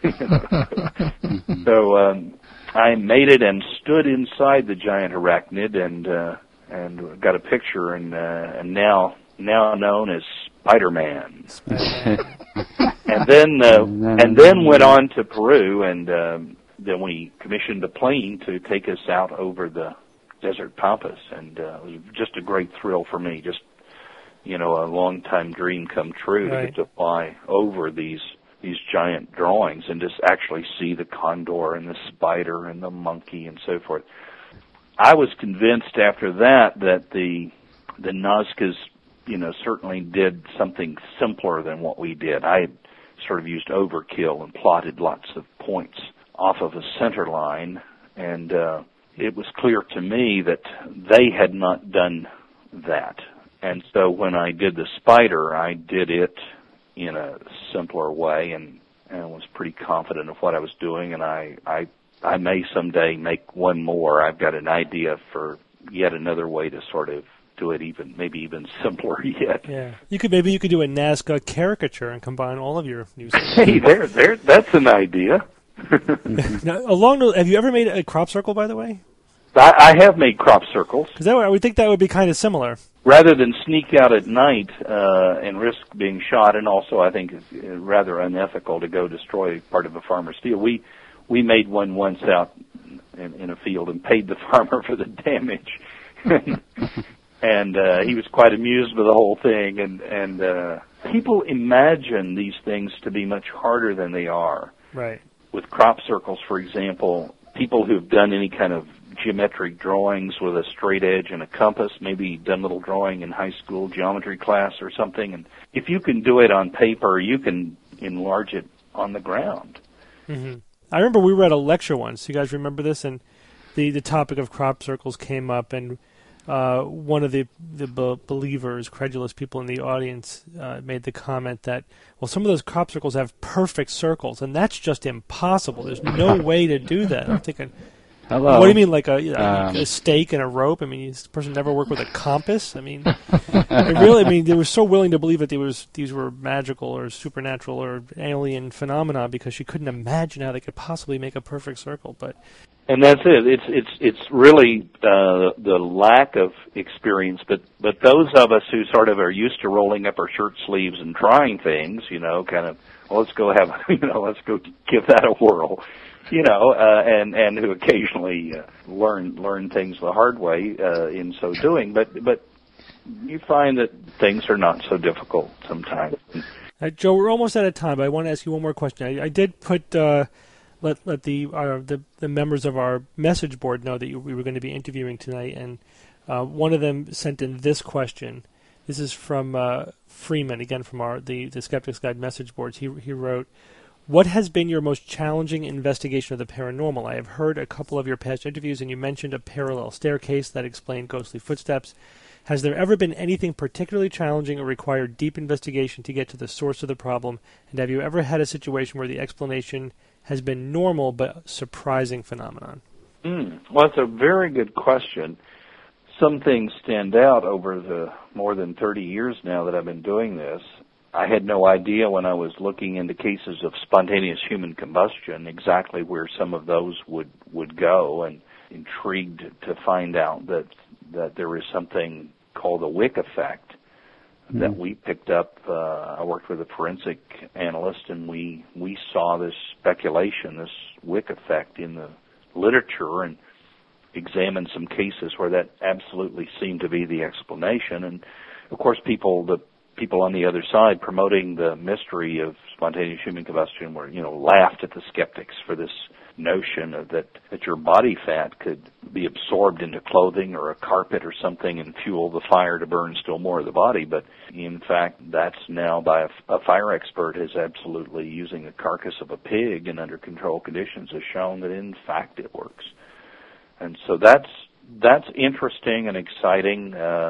So I made it and stood inside the giant arachnid and got a picture, and now known as Spider-Man. and then went on to Peru, and then we commissioned a plane to take us out over the desert pampas, and it was just a great thrill for me. Just, you know, a long-time dream come true to get to fly over these giant drawings and just actually see the condor and the spider and the monkey and so forth. I was convinced after that the Nazcas, you know, certainly did something simpler than what we did. I had sort of used overkill and plotted lots of points off of a center line, and it was clear to me that they had not done that. And so when I did the spider, I did it in a simpler way and was pretty confident of what I was doing, and I may someday make one more. I've got an idea for yet another way to sort of do it maybe even simpler yet. Yeah, you could do a Nazca caricature and combine all of your new stuff. Hey, there, that's an idea. Now, have you ever made a crop circle, by the way? I have made crop circles. Because I would think that would be kind of similar. Rather than sneak out at night and risk being shot, and also I think it's rather unethical to go destroy part of a farmer's field, we made one once out in a field and paid the farmer for the damage. And he was quite amused with the whole thing. And people imagine these things to be much harder than they are. Right. With crop circles, for example, people who've done any kind of geometric drawings with a straight edge and a compass, maybe done a little drawing in high school geometry class or something, and if you can do it on paper, you can enlarge it on the ground. Mm-hmm. I remember we were at a lecture once. You guys remember this? And the topic of crop circles came up, and one of the believers, credulous people in the audience, made the comment that, well, some of those crop circles have perfect circles, and that's just impossible. There's no way to do that. I'm thinking, Hello. What do you mean, like a stake and a rope? I mean, this person never worked with a compass. I mean, they were so willing to believe that these were magical or supernatural or alien phenomena because she couldn't imagine how they could possibly make a perfect circle. And that's it. It's really the lack of experience. But those of us who sort of are used to rolling up our shirt sleeves and trying things, kind of, let's go give that a whirl. And who occasionally learn things the hard way in so doing. But you find that things are not so difficult sometimes. Joe, we're almost out of time, but I want to ask you one more question. I did put let the members of our message board know that we were going to be interviewing tonight, and one of them sent in this question. This is from Freeman, again from the Skeptic's Guide message boards. He wrote, "What has been your most challenging investigation of the paranormal? I have heard a couple of your past interviews, and you mentioned a parallel staircase that explained ghostly footsteps. Has there ever been anything particularly challenging or required deep investigation to get to the source of the problem? And have you ever had a situation where the explanation has been normal but surprising phenomenon?" Well, it's a very good question. Some things stand out over the more than 30 years now that I've been doing this. I had no idea when I was looking into cases of spontaneous human combustion exactly where some of those would go, and intrigued to find out that there is something called the Wick effect that we picked up. I worked with a forensic analyst, and we saw this speculation, this Wick effect in the literature, and examined some cases where that absolutely seemed to be the explanation. And of course, the people on the other side promoting the mystery of spontaneous human combustion were, laughed at the skeptics for this notion of that your body fat could be absorbed into clothing or a carpet or something and fuel the fire to burn still more of the body. But in fact, that's now by a fire expert is absolutely using the carcass of a pig and under controlled conditions has shown that in fact it works. And so that's interesting and exciting.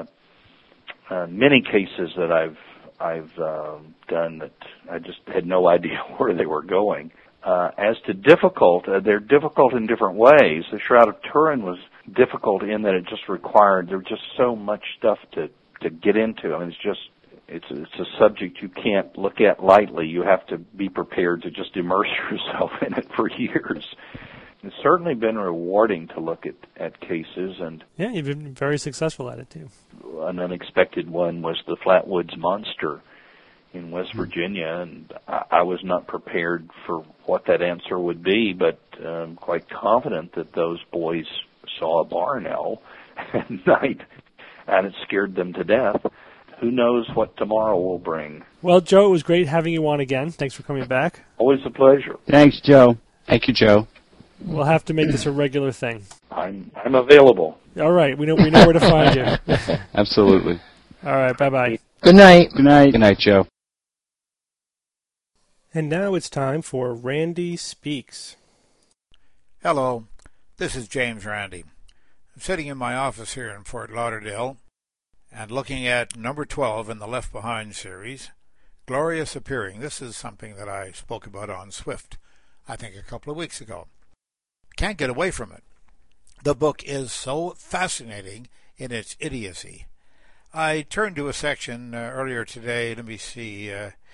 Many cases that I've done that I just had no idea where they were going. As to difficult, they're difficult in different ways. The Shroud of Turin was difficult in that it just required, there was just so much stuff to get into. I mean, it's a subject you can't look at lightly. You have to be prepared to just immerse yourself in it for years. It's certainly been rewarding to look at cases. And yeah, you've been very successful at it, too. An unexpected one was the Flatwoods Monster in West Virginia, and I was not prepared for what that answer would be, but I'm quite confident that those boys saw a barn owl at night, and it scared them to death. Who knows what tomorrow will bring? Well, Joe, it was great having you on again. Thanks for coming back. Always a pleasure. Thanks, Joe. Thank you, Joe. We'll have to make this a regular thing. I'm available. All right, we know where to find you. Absolutely. All right, bye-bye. Good night. Good night. Good night, Joe. And now it's time for Randy Speaks. Hello, this is James Randi. I'm sitting in my office here in Fort Lauderdale and looking at number 12 in the Left Behind series, Glorious Appearing. This is something that I spoke about on Swift, I think a couple of weeks ago. Can't get away from it. The book is so fascinating in its idiocy. I turned to a section earlier today. Let me see.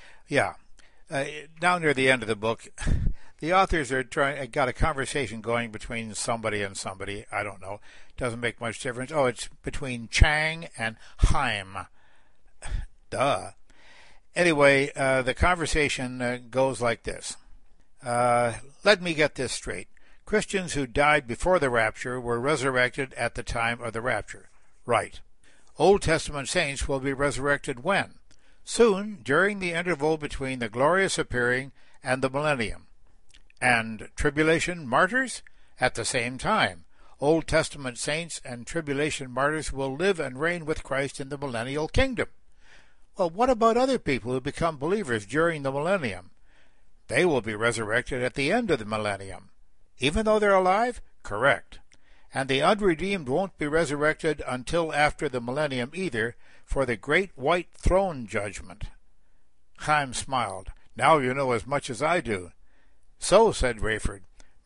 Down near the end of the book, the authors are got a conversation going between somebody and somebody. I don't know. Doesn't make much difference. Oh, it's between Chang and Haim. Duh. Anyway, the conversation goes like this. Let me get this straight. Christians who died before the rapture were resurrected at the time of the rapture. Right. Old Testament saints will be resurrected when? Soon, during the interval between the glorious appearing and the millennium. And tribulation martyrs? At the same time. Old Testament saints and tribulation martyrs will live and reign with Christ in the millennial kingdom. Well, what about other people who become believers during the millennium? They will be resurrected at the end of the millennium. Even though they're alive? Correct. And the unredeemed won't be resurrected until after the millennium either, for the great white throne judgment. Chaim smiled. Now you know as much as I do. So, said Rayford,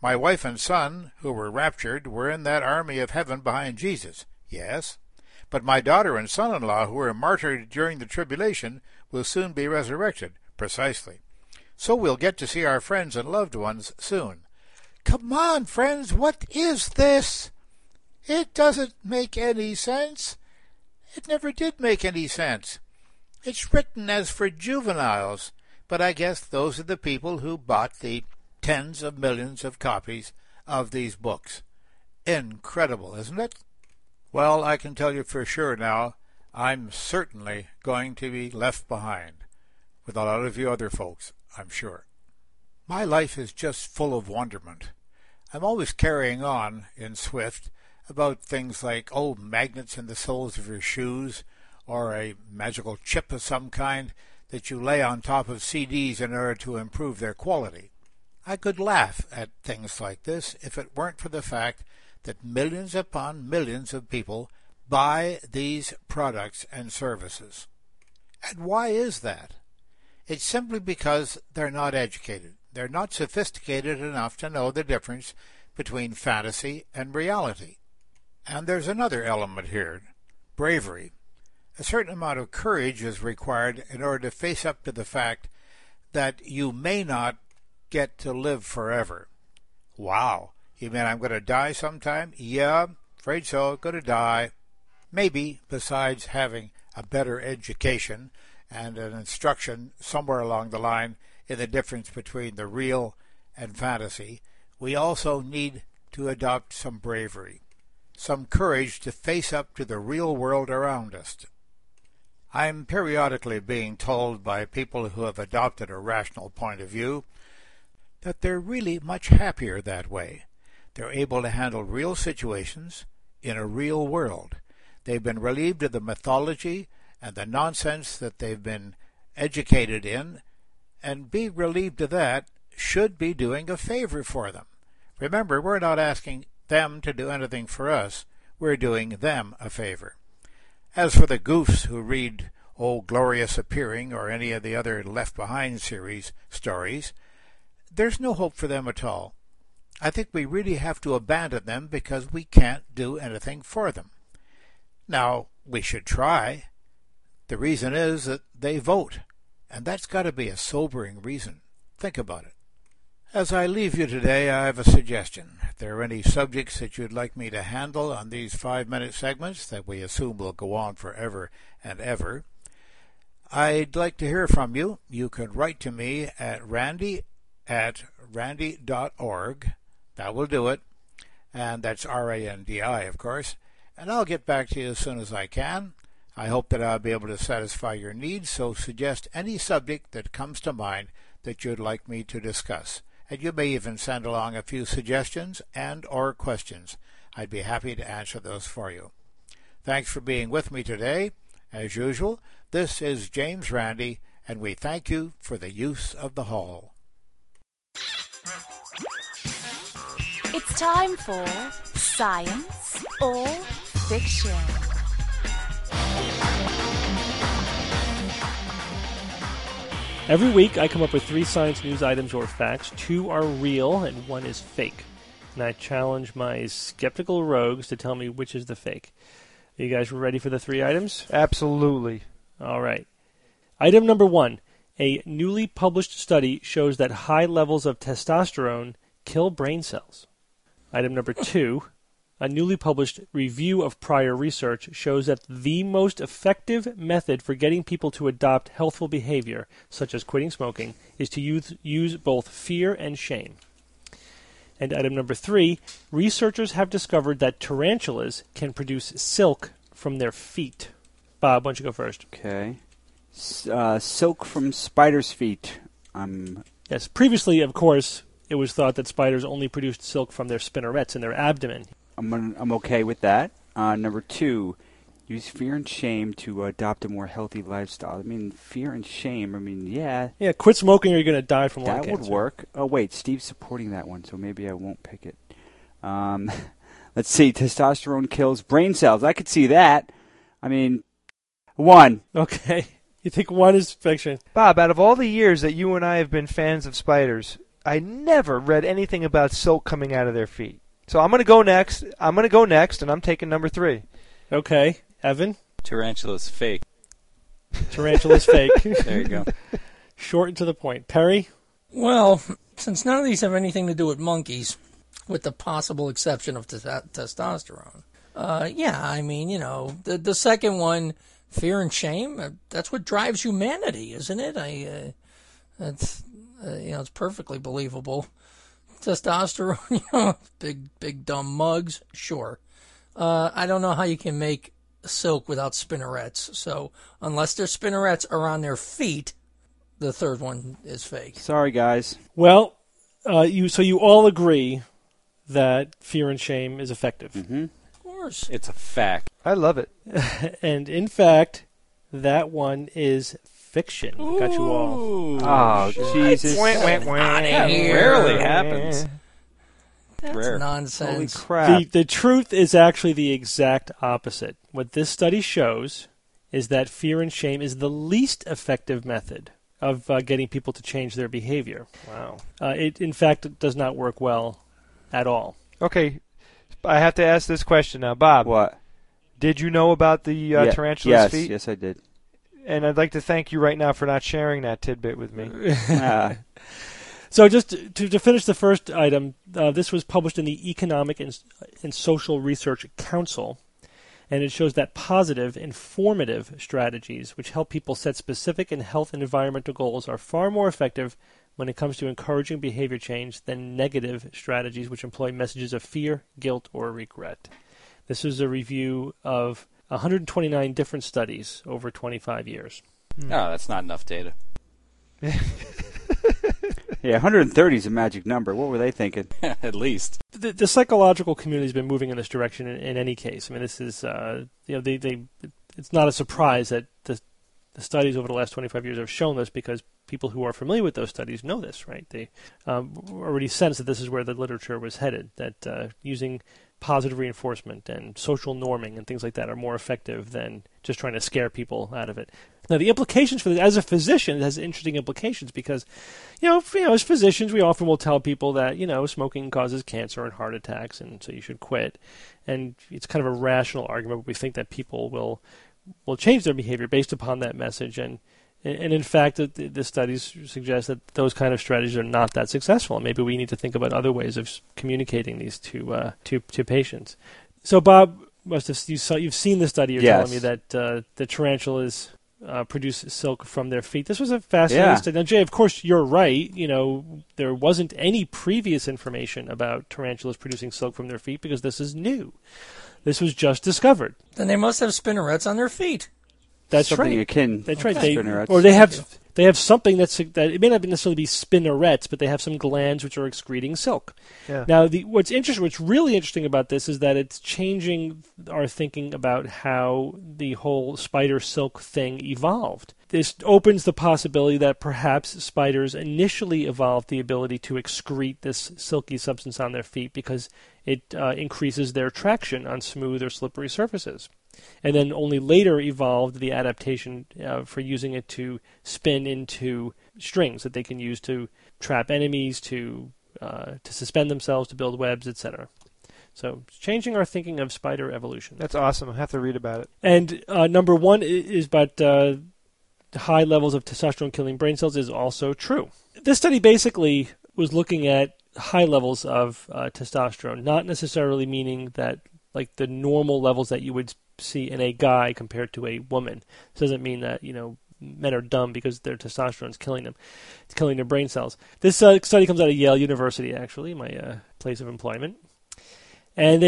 My wife and son, who were raptured, were in that army of heaven behind Jesus. Yes. But my daughter and son-in-law, who were martyred during the tribulation, will soon be resurrected. Precisely. So we'll get to see our friends and loved ones soon. Come on, friends, what is this? It doesn't make any sense. It never did make any sense. It's written as for juveniles, but I guess those are the people who bought the tens of millions of copies of these books. Incredible, isn't it? Well, I can tell you for sure now, I'm certainly going to be left behind, with a lot of you other folks, I'm sure. My life is just full of wonderment. I'm always carrying on in Swift about things like, magnets in the soles of your shoes, or a magical chip of some kind that you lay on top of CDs in order to improve their quality. I could laugh at things like this if it weren't for the fact that millions upon millions of people buy these products and services. And why is that? It's simply because they're not educated. They're not sophisticated enough to know the difference between fantasy and reality. And there's another element here, bravery. A certain amount of courage is required in order to face up to the fact that you may not get to live forever. Wow. You mean I'm going to die sometime? Yeah, afraid so, going to die. Maybe, besides having a better education and an instruction somewhere along the line in the difference between the real and fantasy, we also need to adopt some bravery, some courage to face up to the real world around us. I'm periodically being told by people who have adopted a rational point of view that they're really much happier that way. They're able to handle real situations in a real world. They've been relieved of the mythology and the nonsense that they've been educated in, and being relieved of that should be doing a favor for them. Remember, we're not asking them to do anything for us. We're doing them a favor. As for the goofs who read Old Glorious Appearing or any of the other Left Behind series stories, there's no hope for them at all. I think we really have to abandon them because we can't do anything for them. Now, we should try. The reason is that they vote, and that's got to be a sobering reason. Think about it. As I leave you today, I have a suggestion. If there are any subjects that you'd like me to handle on these 5-minute segments that we assume will go on forever and ever, I'd like to hear from you. You can write to me at randy@randy.org. That will do it. And that's R-A-N-D-I, of course. And I'll get back to you as soon as I can. I hope that I'll be able to satisfy your needs, so suggest any subject that comes to mind that you'd like me to discuss. And you may even send along a few suggestions and or questions. I'd be happy to answer those for you. Thanks for being with me today. As usual, this is James Randi, and we thank you for the use of the hall. It's time for Science or Fiction. Every week I come up with 3 science news items or facts. 2 are real and 1 is fake. And I challenge my skeptical rogues to tell me which is the fake. Are you guys ready for the 3 items? Absolutely. All right. Item number 1. A newly published study shows that high levels of testosterone kill brain cells. Item number 2. A newly published review of prior research shows that the most effective method for getting people to adopt healthful behavior, such as quitting smoking, is to use both fear and shame. And item number 3, researchers have discovered that tarantulas can produce silk from their feet. Bob, why don't you go first? Okay. Silk from spiders' feet. Yes, previously, of course, it was thought that spiders only produced silk from their spinnerets in their abdomen. I'm okay with that. Number 2, use fear and shame to adopt a more healthy lifestyle. I mean, fear and shame, yeah. Yeah, quit smoking or you're going to die from lung cancer. That would work. Oh, wait, Steve's supporting that one, so maybe I won't pick it. Let's see, testosterone kills brain cells. I could see that. 1. Okay. You think 1 is fiction? Bob, out of all the years that you and I have been fans of spiders, I never read anything about silk coming out of their feet. So I'm going to go next. And I'm taking number 3. Okay, Evan. Tarantula's fake. Tarantula's fake. There you go. Short and to the point. Perry? Well, since none of these have anything to do with monkeys, with the possible exception of testosterone, the second one, fear and shame, that's what drives humanity, isn't it? It's perfectly believable. Testosterone, big dumb mugs, sure. I don't know how you can make silk without spinnerets. So unless their spinnerets are on their feet, the third one is fake. Sorry, guys. Well, you all agree that fear and shame is effective. Mm-hmm. Of course. It's a fact. I love it. And in fact, that one is fiction. Got you all. Ooh. Oh, Jesus. Rarely happens. That's Rare. nonsense. Holy crap. The truth is actually the exact opposite. What this study shows is that fear and shame is the least effective method of getting people to change their behavior. Wow. It, in fact, does not work well at all. Okay, I have to ask this question now. Bob. What? Did you know about the tarantula's feet? Yes, I did. And I'd like to thank you right now for not sharing that tidbit with me. So just to finish the first item, this was published in the Economic and Social Research Council, and it shows that positive, informative strategies, which help people set specific and health and environmental goals, are far more effective when it comes to encouraging behavior change than negative strategies, which employ messages of fear, guilt, or regret. This is a review of 129 different studies over 25 years. Oh, that's not enough data. Yeah, 130 is a magic number. What were they thinking? At least. The psychological community has been moving in this direction in any case. I mean, this is, it's not a surprise that the studies over the last 25 years have shown this, because people who are familiar with those studies know this, right? They already sense that this is where the literature was headed, that using positive reinforcement and social norming and things like that are more effective than just trying to scare people out of it. Now, the implications for this, as a physician, it has interesting implications because, as physicians, we often will tell people that, smoking causes cancer and heart attacks, and so you should quit. And it's kind of a rational argument, but we think that people will change their behavior based upon that message. And in fact, the studies suggest that those kind of strategies are not that successful. And maybe we need to think about other ways of communicating these to patients. So, Bob, you've seen the study. You're telling me that the tarantulas produce silk from their feet. This was a fascinating study. Now, Jay, of course, you're right. There wasn't any previous information about tarantulas producing silk from their feet because this is new. This was just discovered. Then they must have spinnerets on their feet. That's something right. akin. That's right. Spinnerets. They have something that it may not necessarily be spinnerets, but they have some glands which are excreting silk. Yeah. Now, what's really interesting about this is that it's changing our thinking about how the whole spider silk thing evolved. This opens the possibility that perhaps spiders initially evolved the ability to excrete this silky substance on their feet because it increases their traction on smooth or slippery surfaces. And then only later evolved the adaptation for using it to spin into strings that they can use to trap enemies, to suspend themselves, to build webs, etc. So it's changing our thinking of spider evolution. That's awesome. I have to read about it. And number one is about high levels of testosterone-killing brain cells is also true. This study basically was looking at high levels of testosterone, not necessarily meaning that like the normal levels that you would see in a guy compared to a woman. This doesn't mean that, men are dumb because their testosterone is killing them. It's killing their brain cells. This study comes out of Yale University, actually, my place of employment. And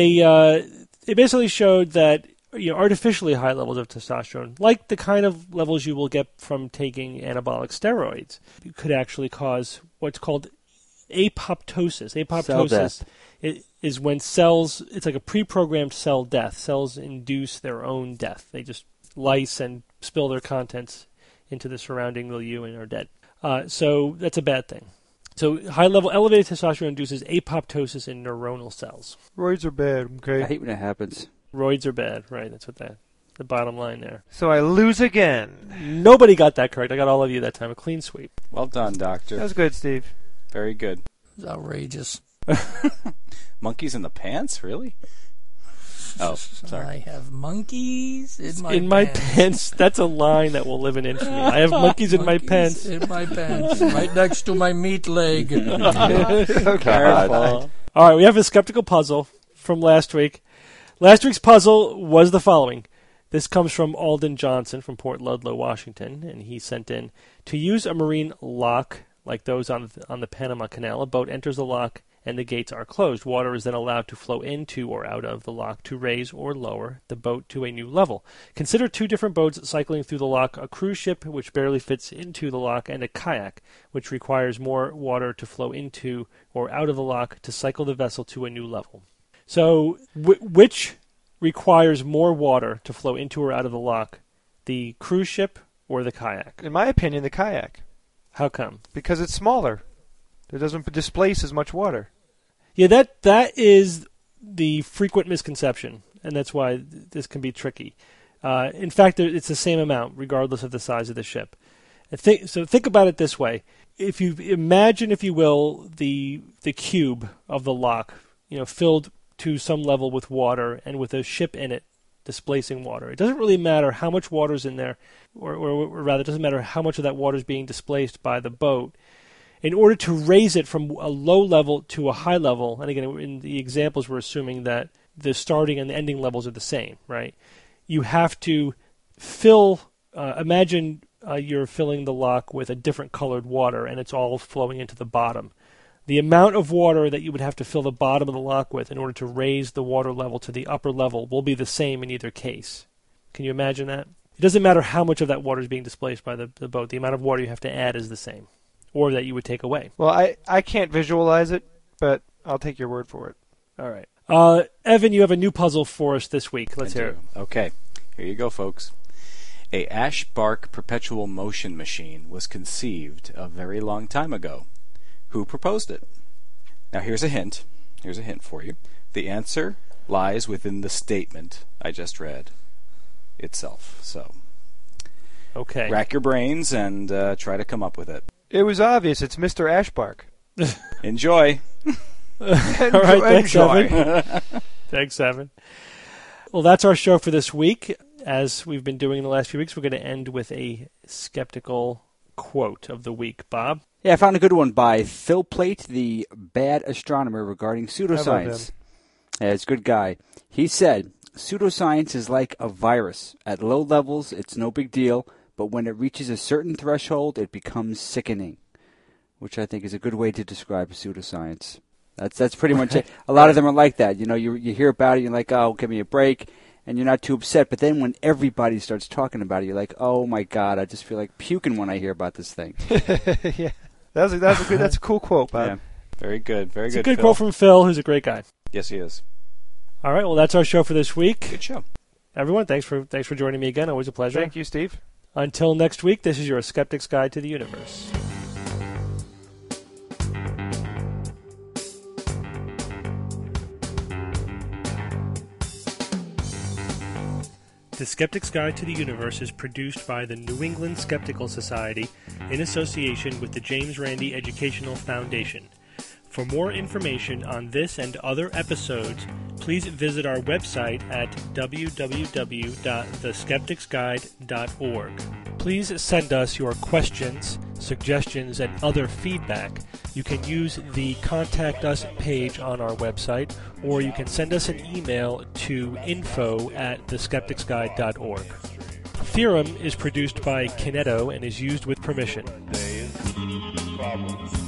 it basically showed that artificially high levels of testosterone, like the kind of levels you will get from taking anabolic steroids, could actually cause what's called apoptosis. Apoptosis is when cells, it's like a pre-programmed cell death. Cells induce their own death. They just lyse and spill their contents into the surrounding milieu and are dead. So that's a bad thing. So elevated testosterone induces apoptosis in neuronal cells. Roids are bad, okay? I hate when it happens. Roids are bad, right? That's what the bottom line there. So I lose again. Nobody got that correct. I got all of you that time. A clean sweep. Well done, Doctor. That was good, Steve. Very good. It's outrageous. Monkeys in the pants? Really? Oh, sorry. I have monkeys in my pants. That's a line that will live in infamy. I have monkeys in my pants. In my pants. Right next to my meat leg. Careful. All right, we have a skeptical puzzle from last week. Last week's puzzle was the following. This comes from Alden Johnson from Port Ludlow, Washington, and he sent in, to use a marine lock like those on the Panama Canal, a boat enters the lock and the gates are closed. Water is then allowed to flow into or out of the lock to raise or lower the boat to a new level. Consider two different boats cycling through the lock, a cruise ship which barely fits into the lock, and a kayak which requires more water to flow into or out of the lock to cycle the vessel to a new level. So, which requires more water to flow into or out of the lock, the cruise ship or the kayak? In my opinion, the kayak. How come? Because it's smaller. It doesn't displace as much water. Yeah, that is the frequent misconception, and that's why this can be tricky. In fact, it's the same amount, regardless of the size of the ship. So think about it this way: if you imagine, if you will, the cube of the lock, filled to some level with water, and with a ship in it displacing water. It doesn't really matter how much water is in there, or rather, it doesn't matter how much of that water is being displaced by the boat. In order to raise it from a low level to a high level, and again, in the examples, we're assuming that the starting and the ending levels are the same, right? You have to fill, imagine you're filling the lock with a different colored water, and it's all flowing into the bottom. The amount of water that you would have to fill the bottom of the lock with in order to raise the water level to the upper level will be the same in either case. Can you imagine that? It doesn't matter how much of that water is being displaced by the boat. The amount of water you have to add is the same, or that you would take away. Well, I can't visualize it, but I'll take your word for it. All right. Evan, you have a new puzzle for us this week. Let's hear it. Okay. Here you go, folks. A ash bark perpetual motion machine was conceived a very long time ago. Who proposed it? Now, here's a hint. Here's a hint for you. The answer lies within the statement I just read itself. So, okay, rack your brains and try to come up with it. It was obvious. It's Mr. Ashbark. Enjoy. All right, thanks, Evan. Thanks, Evan. Well, that's our show for this week. As we've been doing in the last few weeks, we're going to end with a skeptical quote of the week. Bob? Yeah, I found a good one by Phil Plait, the bad astronomer, regarding pseudoscience. Yeah, it's a good guy. He said, pseudoscience is like a virus. At low levels, it's no big deal, but when it reaches a certain threshold, it becomes sickening, which I think is a good way to describe pseudoscience. That's pretty much it. A lot of them are like that. You hear about it, you're like, oh, give me a break, and you're not too upset. But then when everybody starts talking about it, you're like, oh, my God, I just feel like puking when I hear about this thing. Yeah. That's a cool quote, Bob. Yeah. Very good. Very good. It's a good Phil. quote from Phil, who's a great guy. Yes, he is. All right, well, that's our show for this week. Good show. Everyone, thanks for joining me again. Always a pleasure. Thank you, Steve. Until next week, this is your Skeptic's Guide to the Universe. The Skeptic's Guide to the Universe is produced by the New England Skeptical Society in association with the James Randi Educational Foundation. For more information on this and other episodes, please visit our website at www.theskepticsguide.org. Please send us your questions, suggestions, and other feedback. You can use the Contact Us page on our website, or you can send us an email to info@theskepticsguide.org. Theorem is produced by Kineto and is used with permission. Problems.